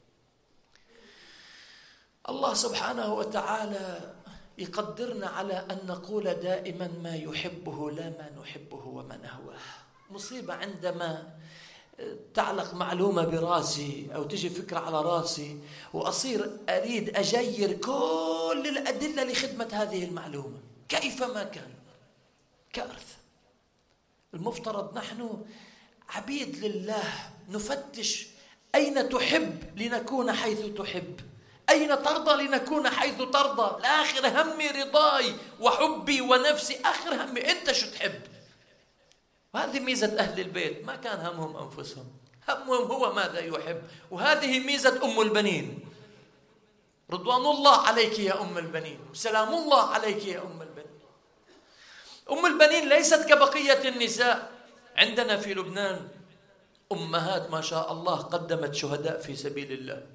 الله سبحانه وتعالى يقدرنا على أن نقول دائما ما يحبه لا ما نحبه وما نهواه. مصيبة عندما تعلق معلومة براسي أو تجي فكرة على راسي وأصير أريد أجير كل الأدلة لخدمة هذه المعلومة كيفما كان. كارثة. المفترض نحن عبيد لله، نفتش أين تحب لنكون حيث تحب، أين ترضى لنكون حيث ترضى. آخر همي رضاي وحبي ونفسي، آخر همي أنت شو تحب. وهذه ميزة أهل البيت، ما كان همهم أنفسهم، همهم هو ماذا يحب. وهذه ميزة أم البنين. رضوان الله عليك يا أم البنين، سلام الله عليك يا أم البنين. أم البنين ليست كبقية النساء. عندنا في لبنان أمهات ما شاء الله قدمت شهداء في سبيل الله،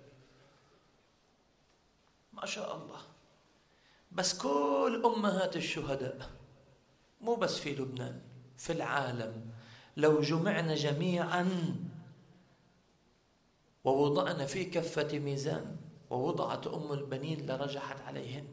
ما شاء الله. بس كل أمهات الشهداء مو بس في لبنان، في العالم، لو جمعنا جميعا ووضعنا في كفة ميزان ووضعت أم البنين لرجحت عليهن.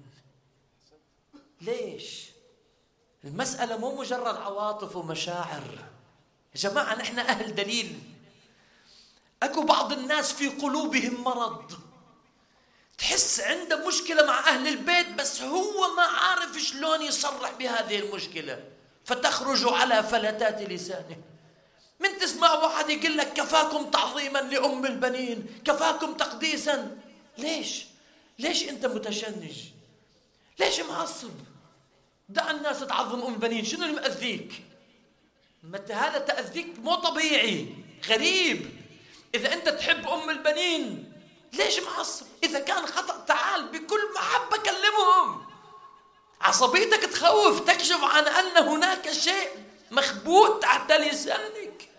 ليش؟ المسألة مو مجرد عواطف ومشاعر يا جماعة، نحن أهل دليل. أكو بعض الناس في قلوبهم مرض، تحس عنده مشكلة مع أهل البيت بس هو ما عارف شلون يصرح بهذه المشكلة، فتخرج على فلتات لسانه. من تسمع واحد يقول لك كفاكم تعظيما لأم البنين، كفاكم تقديسا. ليش أنت متشنج؟ ليش معصب؟ دع الناس تعظم أم البنين، شنو اللي مأذيك؟ متى هذا تأذيك مو طبيعي، غريب. إذا أنت تحب أم البنين ليش معصب؟ إذا كان خطأ تعال بكل محبة كلمهم. عصبيتك تخوف، تكشف عن أن هناك شيء مخبوء تحت لسانك.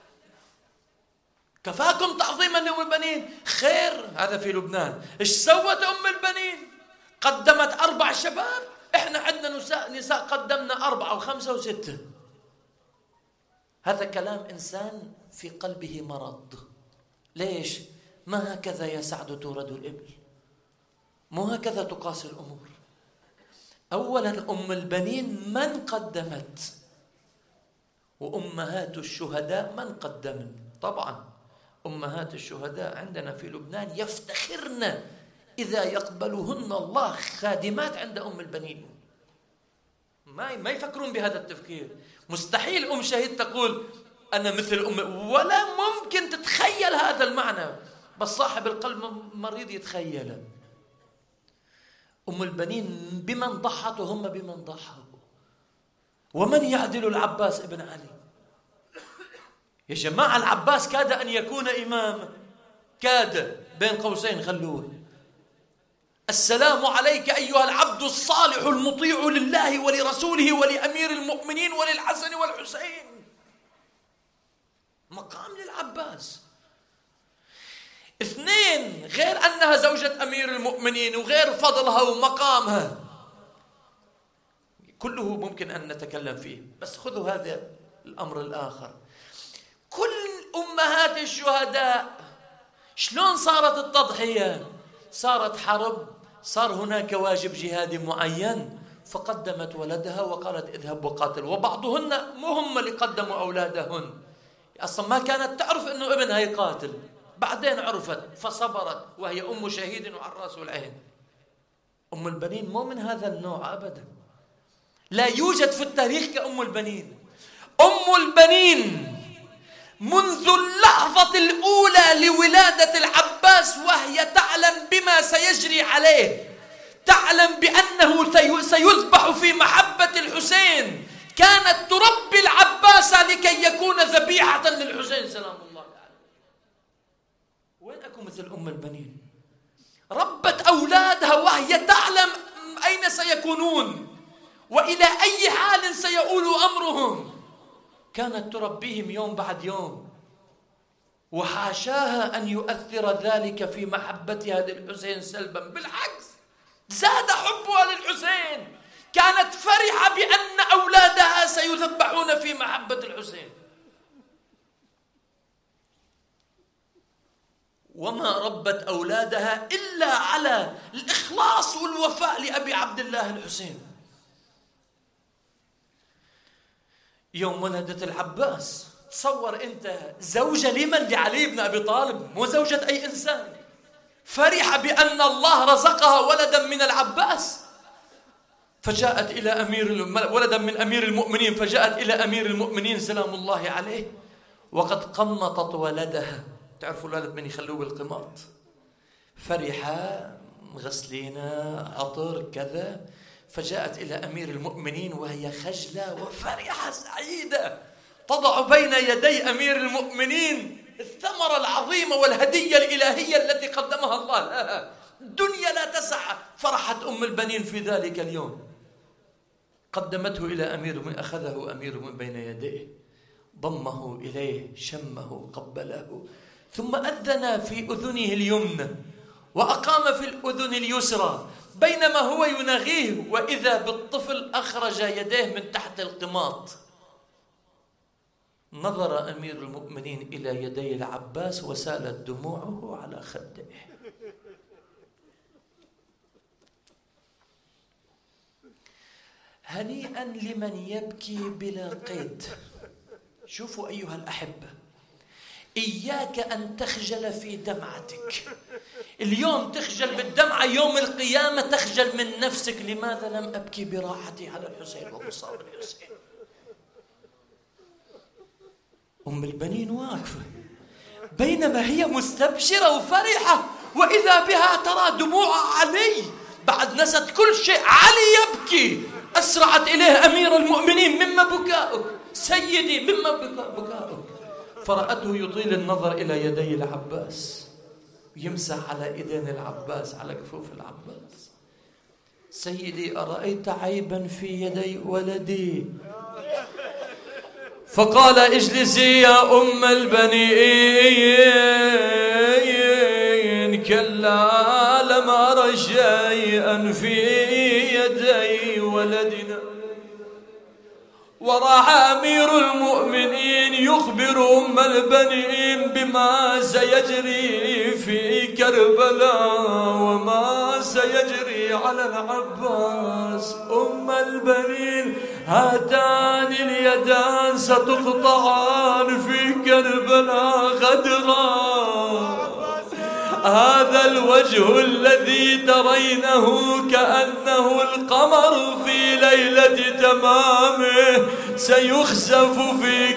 كفاكم تعظيما لأم البنين، خير. هذا في لبنان. إيش سوت أم البنين؟ قدمت 4 شباب. إحنا عندنا نساء قدمنا 4 و5 و6. هذا كلام إنسان في قلبه مرض. ليش؟ ما هكذا يا سعد تورد الإبل، مو هكذا تقاس الأمور. أولا أم البنين من قدمت، وأمهات الشهداء من قدمن. طبعا أمهات الشهداء عندنا في لبنان يفتخرن إذا يقبلهن الله خادمات عند أم البنين. ما يفكرون بهذا التفكير. مستحيل أم شهيد تقول أنا مثل أم، ولا ممكن تتخيل هذا المعنى، بس صاحب القلب مريض يتخيله. أم البنين بمن ضحت وهم بمن ضحوا. ومن يعدل العباس ابن علي؟ يا جماعة العباس كاد أن يكون إمام، كاد بين قوسين خلوه. السلام عليك أيها العبد الصالح المطيع لله ولرسوله ولأمير المؤمنين وللحسن والحسين. مقام للعباس. 2 غير أنها زوجة أمير المؤمنين وغير فضلها ومقامها كله ممكن أن نتكلم فيه، بس خذوا هذا الأمر الآخر. كل أمهات الشهداء شلون صارت التضحية؟ صارت حرب، صار هناك واجب جهادي معين، فقدمت ولدها وقالت اذهب وقاتل. وبعضهن مو هم اللي قدموا أولادهن، أصلا ما كانت تعرف أنه ابنها يقاتل، بعدين عرفت فصبرت، وهي أم شهيد وعلى الرأس والعين. أم البنين مو من هذا النوع أبدا، لا يوجد في التاريخ كأم البنين. أم البنين منذ اللحظة الأولى لولادة العباس وهي تعلم بما سيجري عليه، تعلم بأنه سيذبح في محبة الحسين، كانت تربي العباس لكي يكون ذبيحة للحسين سلام الله عليه. وين أكو مثل أم البنين؟ ربت أولادها وهي تعلم أين سيكونون وإلى أي حال سيؤول أمرهم، كانت تربيهم يوم بعد يوم، وحاشاها أن يؤثر ذلك في محبتها للحسين سلبا، بالعكس زاد حبها للحسين، كانت فرحة بأن أولادها سيذبحون في محبة الحسين. وما ربت أولادها إلا على الإخلاص والوفاء لأبي عبد الله الحسين. يوم ولدت العباس، تصور أنت زوجة لمن؟ لعلي بن أبي طالب، مو زوجة أي إنسان. فرح بأن الله رزقها ولدا من العباس، فجاءت إلى ولدا من أمير المؤمنين، فجاءت إلى أمير المؤمنين سلام الله عليه وقد قمطت ولدها. تعرفوا الولد من يخلوه بالقماط، فرحة مغسلينه عطر كذا، فجاءت إلى أمير المؤمنين وهي خجلة وفرحة سعيدة، تضع بين يدي أمير المؤمنين الثمرة العظيمة والهدية الإلهية التي قدمها الله لها. الدنيا لا تسع فرحت أم البنين في ذلك اليوم. قدمته إلى أخذه أمير من بين يديه، ضمه إليه، شمه، قبله، ثم أذن في أذنه اليمنى وأقام في الأذن اليسرى. بينما هو يناغيه وإذا بالطفل أخرج يديه من تحت القماط. نظر أمير المؤمنين إلى يدي العباس وسالت دموعه على خده. هنيئا لمن يبكي بلا قيد. شوفوا أيها الأحبة، إياك أن تخجل في دمعتك. اليوم تخجل بالدمعة، يوم القيامة تخجل من نفسك. لماذا لم أبكي براحتي على الحسين ومصاب الحسين؟ أم البنين واقفة بينما هي مستبشرة وفرحة، وإذا بها ترى دموع علي بعد نست كل شيء. علي يبكي. أسرعت إليه أمير المؤمنين: مما بكاؤك سيدي، مما بكاؤك؟ فرأته يطيل النظر إلى يدي العباس، يمسح على إيدين العباس، على كفوف العباس. سيدي أرأيت عيبا في يدي ولدي؟ فقال: اجلسي يا أم البنين، كلا لم أرى شيئا في يدي ولدنا. وراح أمير المؤمنين يخبر أم البنين بما سيجري في كربلاء وما سيجري على العباس. أم البنين: هاتان اليدان ستقطعان في كربلاء غدرا. هذا الوجه الذي ترينه كأنه القمر في ليلة تمامه سيخسف في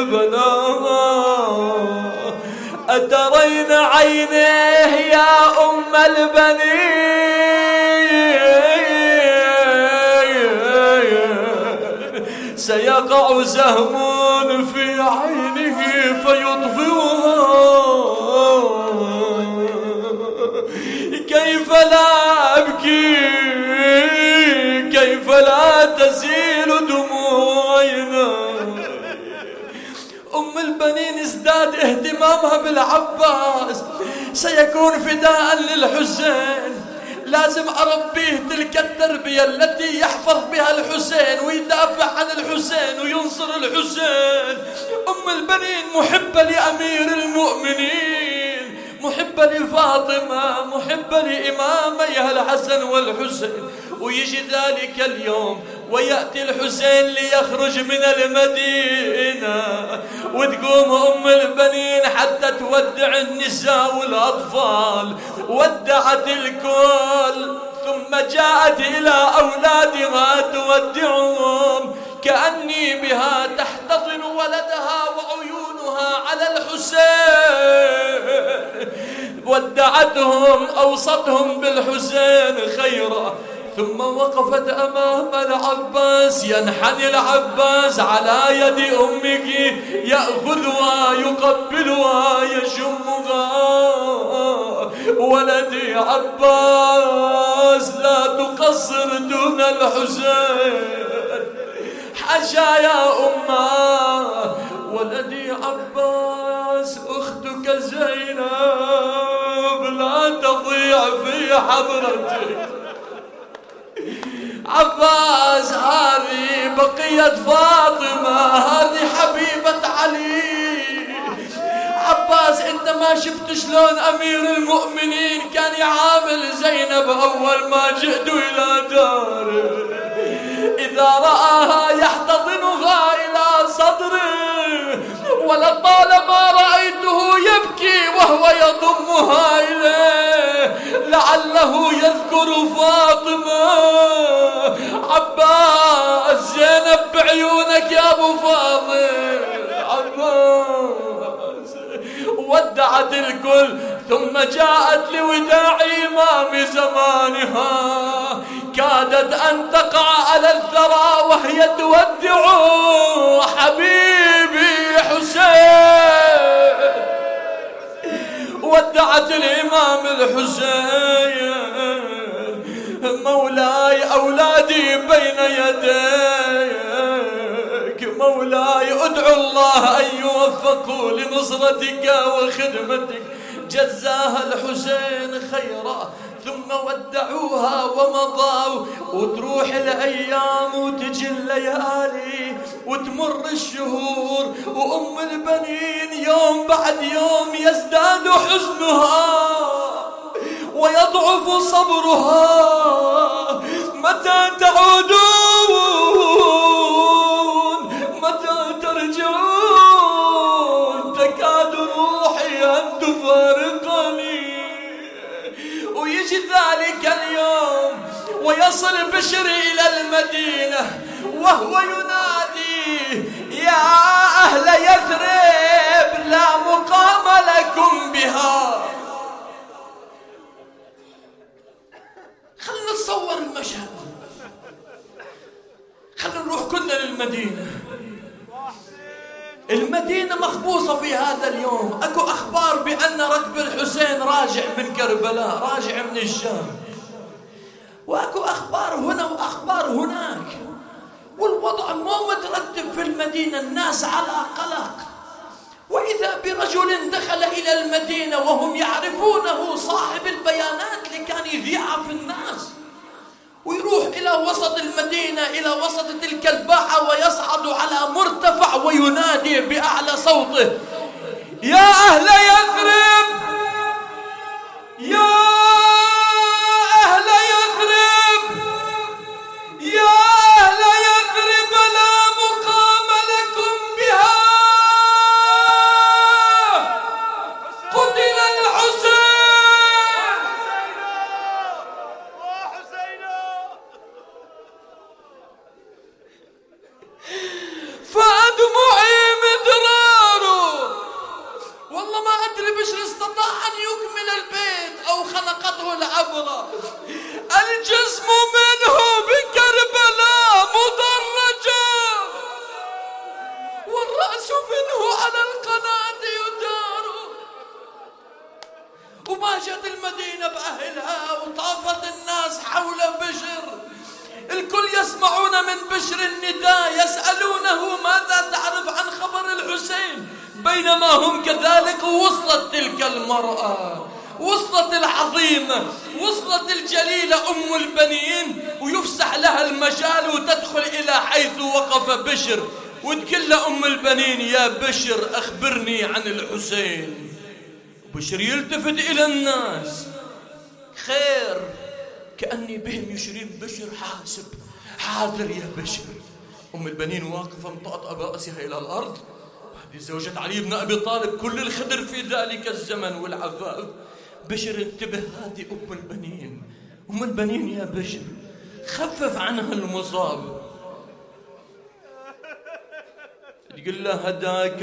كربلاء. أترين عينيه يا أم البنين؟ سيقع سهم في عينه فيطفئها. كيف لا أبكي؟ كيف لا تسيل دموعنا؟ أم البنين ازداد اهتمامها بالعباس. سيكون فداء للحسين، لازم أربيه تلك التربية التي يحفظ بها الحسين ويدافع عن الحسين وينصر الحسين. أم البنين محبة لأمير المؤمنين، محبة لفاطمة، محبة لإماميها الحسن والحسين. ويجي ذلك اليوم ويأتي الحسين ليخرج من المدينة، وتقوم أم البنين حتى تودع النساء والأطفال. ودعت الكل ثم جاءت إلى أولادها تودعهم كأني بها تحتضن ولدها وعيونها على الحسين. ودعتهم، أوصتهم بالحسين خيرا، ثم وقفت أمام العباس. ينحني العباس على يد أمك، يأخذها يقبلها يشمها. ولدي عباس لا تقصر دون الحسين. حاشا يا أمه، ولدي عباس، أختك زينب لا تضيع في حضرتك. عباس، هذه بقية فاطمة، هذه حبيبة علي. عباس، انت ما شفت شلون امير المؤمنين كان يعامل زينب اول ما جئت الى داره؟ اذا رآها يحتضنها الى صدره، ولطالما رأيته يبكي وهو يضمها اليه لعله يذكر فاطمة. عباس، زينب بعيونك يا ابو فاضل. عباس. ودعت الكل ثم جاءت لوداع إمام زمانها. كادت أن تقع على الثرى وهي تودع حبيبي دمعة الإمام الحسين مولاي أولادي بين يديك، مولاي ادعو الله أن يوفقوا لنصرتك وخدمتك. جزاها الحسين خيرا ثم ودعوها ومضوا. وتروح الأيام وتجي الليالي وتمر الشهور، وأم البنين يوم بعد يوم يزداد حزنها ويضعف صبرها. متى تعودون؟ متى ترجعون؟ تكاد روحي أن تفارقني. ويجي ذلك اليوم ويصل بشر إلى المدينة وهو ينادي يا أهل يثرب لا مقام لكم بها. خلنا نتصور المشهد، خلنا نروح كلنا للمدينة. المدينة مخبوصة في هذا اليوم. اكو اخبار بان ركب الحسين راجع من كربلاء، راجع من الشام، واكو اخبار هنا واخبار هناك، والوضع مو مترتب في المدينة، الناس على قلق. واذا برجل دخل الى المدينة وهم يعرفونه، صاحب البيانات اللي كان يذيعها في الناس، ويروح إلى وسط المدينة، إلى وسط تلك الباحة، ويصعد على مرتفع وينادي بأعلى صوته يا أهل يثرب، يا أهل يثرب، يا أهل يثرب لا مقام لكم بها. قتل الحسين. فأدمعي مدراره. والله ما أدري بشر استطاع أن يكمل البيت أو خنقته العبرة. الجسم منه بكربلاء مدرجا، والرأس منه على القناة يدار. وما جت المدينة بأهلها، وطافت الناس حول بشر، الكل يسمعون من بشر النداء يسألونه ماذا تعرف عن خبر الحسين. بينما هم كذلك وصلت تلك المرأة، وصلت العظيمة، وصلت الجليلة أم البنين، ويفسح لها المجال وتدخل إلى حيث وقف بشر، وتقول أم البنين يا بشر أخبرني عن الحسين. بشر يلتفت إلى الناس، خير، كأني بهم يشرين بشر حاسب، حاضر يا بشر. أم البنين واقفة مطأطئة برأسها إلى الأرض، هذه زوجة علي بن أبي طالب، كل الخدر في ذلك الزمن والعفاف. بشر انتبه، هذه أم البنين، أم البنين يا بشر خفف عنها المصاب. تقول له هداك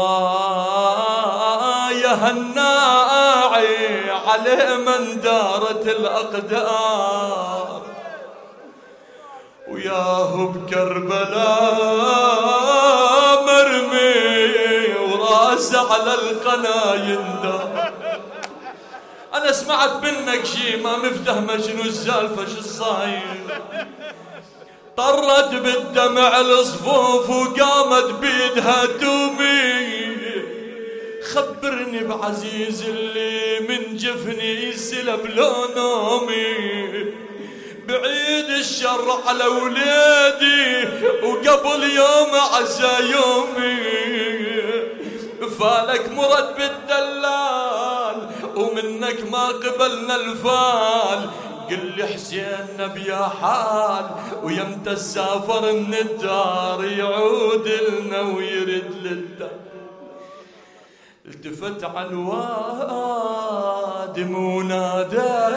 الله يا هناعي على من دارت الأقدار، وياه بكربلاء مرمي وراسه على القنا يندار. أنا سمعت منك شي ما مفتهم شنو السالفة شو الصاير. طرت بالدمع الصفوف وقامت بيدها تومي، خبرني بعزيز اللي من جفني يسلب لو نومي، بعيد الشر على ولادي وقبل يوم عسى يومي. فالك مرد بالدلال ومنك ما قبلنا الفال، قل لي حسين نبيا حال ويمتى السافر من الدار يعود لنا ويرد للدار. التفت على الوادم ونادى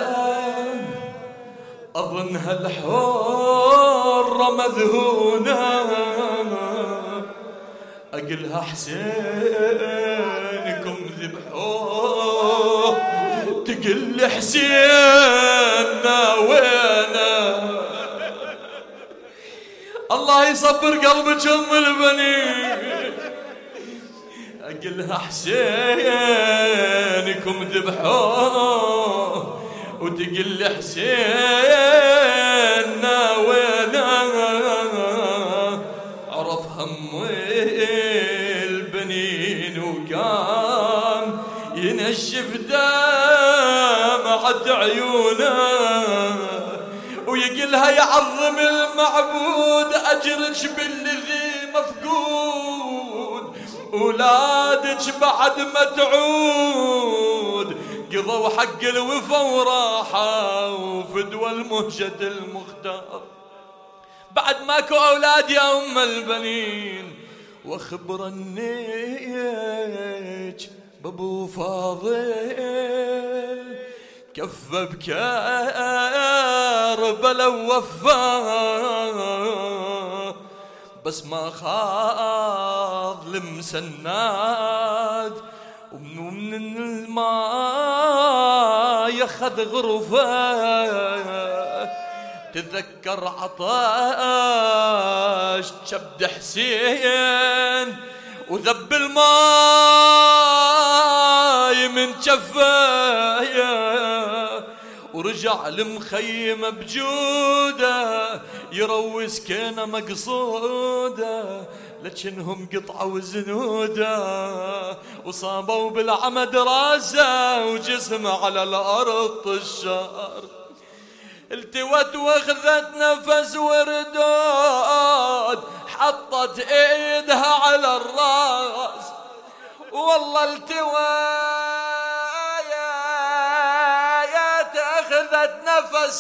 أظن هالحرة مذهونة، أقلها حسينكم ذبحوه، تقل حسيننا وينه. الله يصبر قلبك أم البنين. أقلها حسينكم ذبحوه وتقل حسين ناوينا عرف هم البنين وكان ينشف دمعة عيونه ويقلها يعظم المعبود أجرك بالذي مفقود أولادك بعد ما تعود قضوا حق الوفا وراحة وفدوى المهجة المختار بعد ماكو أولاد يا أم البنين واخبرنيك بابو فاضل كفى بكربلا ووفاه بس ما خاض المسناد ومن الماء ياخذ غرفه تذكر عطاش شبد حسين وذب الماي من جفايا ورجع المخيم بجوده يروي سكينه مقصوده لكنهم قطعوا زنوده وصابوا بالعمد راسه وجسمه على الارض طشار التوت واخذت نفس وردود حطت ايدها على الراس والله التوايا اخذت نفس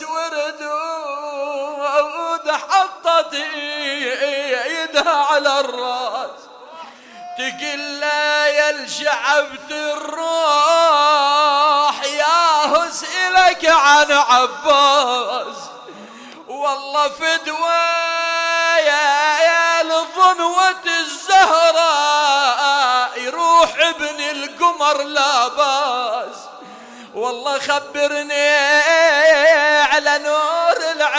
وردود حطت ايدها على الراس تقل يا الشعب الروح يا هسئلك عن عباس والله فدوى يا لظنوة الزهراء يروح ابن القمر لا باس والله خبرني على نور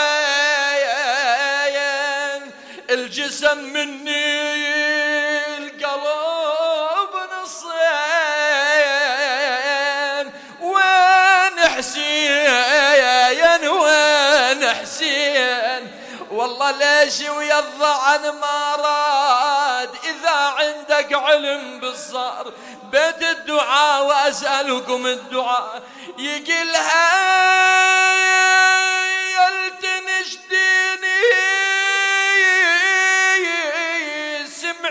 العين الجسم مني القلب نصين وين حسين وين حسين والله ليش ويضع عن مراد إذا عندك علم بالصار بيت الدعاء وأسألكم الدعاء يقلها يلتنشديني سمع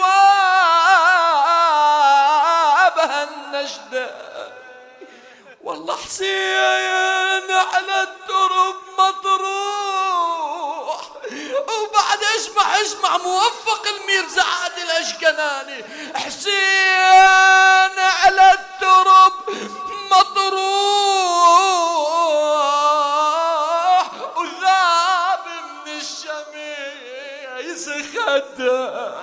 جوابها النشدة والله حسين على الترب مطروح وبعد اسمع موفق الميرزا عادل الاشكناني حسين على الترب مطروح وذاب من الشميس خده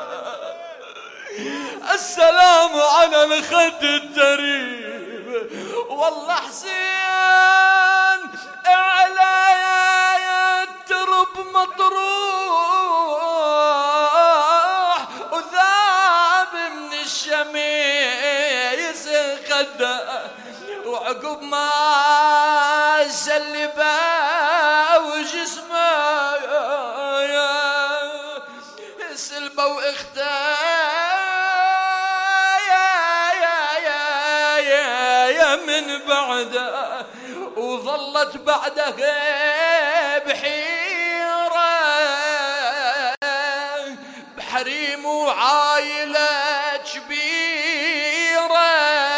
السلام على الخد التريب والله حسين على الترب مطروح وذاب من الشميس خده وعقب ما سلبه وجسمه سلبه واختار من بعده وظلت بعده بحيرة بحريم وعائلة كبيرة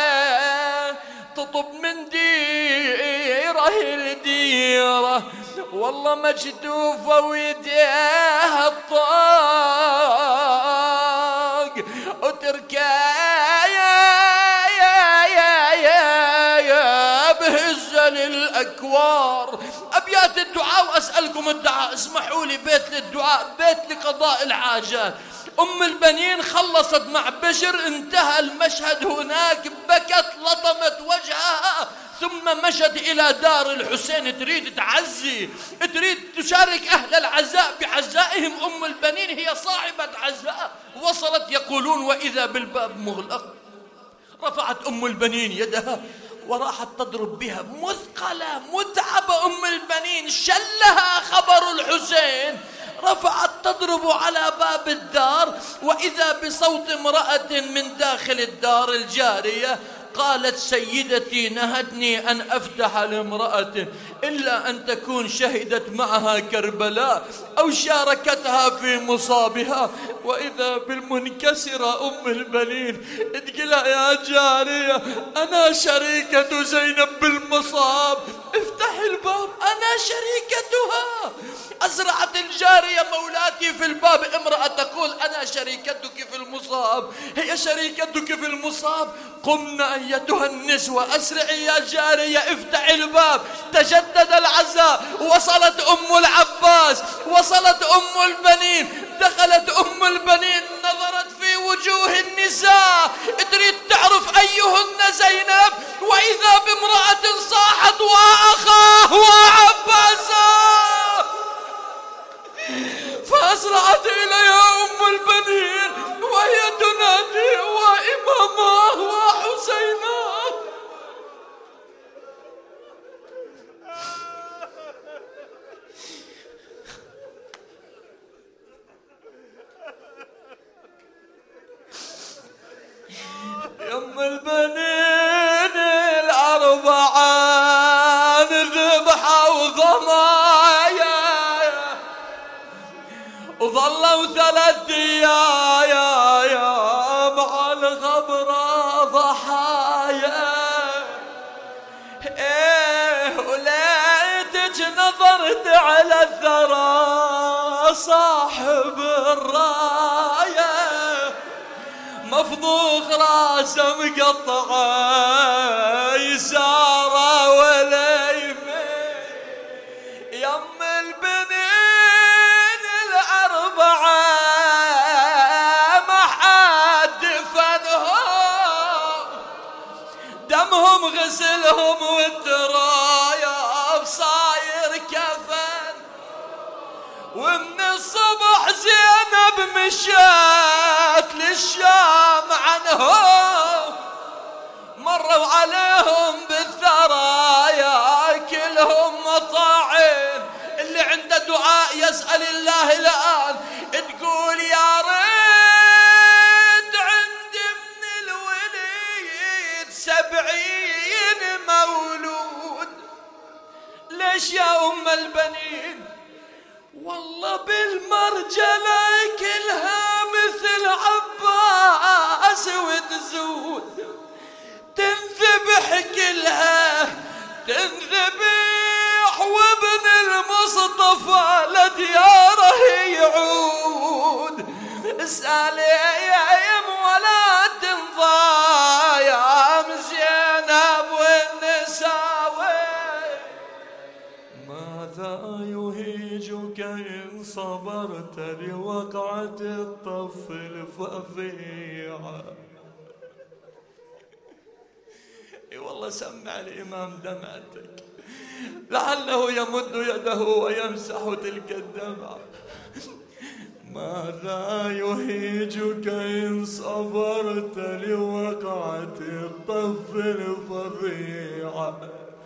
تطب من ديره لديره والله مجدوفة ويديها الطاق وتركايا للأكوار أبيات الدعاء وأسألكم الدعاء اسمحوا لي بيت للدعاء بيت لقضاء الحاجات أم البنين خلصت مع بشر انتهى المشهد هناك بكت لطمت وجهها ثم مشت إلى دار الحسين تريد تعزي، تريد تشارك أهل العزاء بعزائهم. أم البنين هي صاحبة عزاء، وصلت يقولون وإذا بالباب مغلق. رفعت أم البنين يدها وراحت تضرب بها، مثقلة متعبة أم البنين، شلها خبر الحسين. رفعت تضرب على باب الدار، وإذا بصوت امرأة من داخل الدار الجارية قالت: سيدتي نهتني أن أفتح لامرأة إلا أن تكون شهدت معها كربلاء أو شاركتها في مصابها. وإذا بالمنكسرة أم البنين تقول: يا جارية أنا شريكة زينب بالمصاب، افتح الباب أنا شريكتها. أسرعت الجارية مولاتي في الباب، امرأة تقول: أنا شريكتك في المصاب، هي شريكتك في المصاب. قمنا أيتها النسوة، أسرعي يا جارية افتح الباب. تجدد العزاء، وصلت أم العباس، وصلت أم البنين. دخلت أم البنين نظرت في وجوه النساء تريد تعرف أيهن زينب، وإذا بامرأة صاحت: وأخاه وعباسا. فأسرعت إليها أم البنين وهي تنادي: وإماماه وحسيناه. يا أم البنين الأربعة ذبحة وضمايا، وظلوا 3 أيام مع الغبرة ضحايا. وليتك نظرت على الثرى صاحب الراية، مفضوخ راسه مقطعه يساره ولا يمين. يم البنين الأربعة ما حد دفنهم، دمهم غسلهم والترايا صاير كفن. ومن الصبح زينب مشات للشام عنهم، مروا عليهم بالثرايا كلهم مطاعين. اللي عنده دعاء يسأل الله الآن، تقول: يا ريت عندي من الوليد 70 مولود. ليش يا أم البنين؟ والله بالمرجلة كلها مثل عباس وتزود، تنذبح كلها تنذبح، وابن المصطفى لدياره يعود. اسأل يا يم ولا تنضايم زينب والنساوي. ماذا يهيجك إن صبرت لوقعة الطف الفظيعة؟ اي والله سمع الإمام دمعتك، لعله يمد يده ويمسح تلك الدمعة. ماذا يهيجك إن صبرت لوقعة الطف الفظيعة؟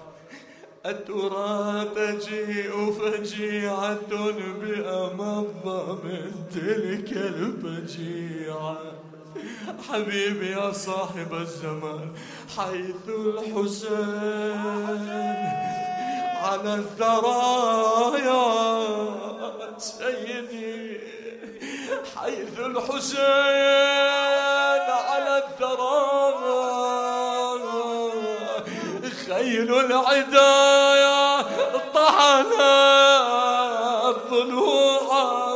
أترى تجيء فجيعة بأمض من تلك الفجيعة؟ حبيبي يا صاحب الزمان، حيث الحسين على الثرايا، سيدي حيث الحسين على الثرايا، خيل العدايا طعنت ضلوعا،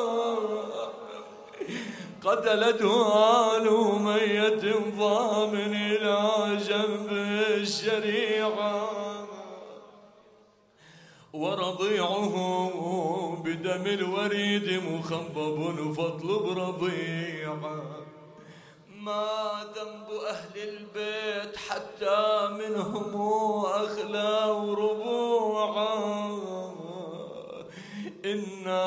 قتلته آل أمية ضامن إلى جنب الشريعة، ورضيعه بدم الوريد مخضب فاطلب رضيعا. ما ذنب أهل البيت حتى منهم أخلى وربوعا. إنا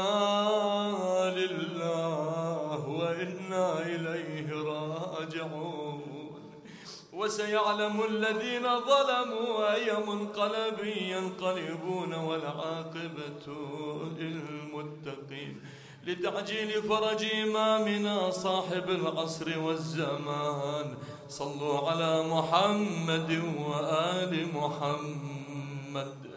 لله وإنا إليه راجعون. وسيعلم الذين ظلموا أي منقلب ينقلبون والعاقبة للمتقين. لتعجيل فرج إمامنا صاحب العصر والزمان، صلوا على محمد وآل محمد.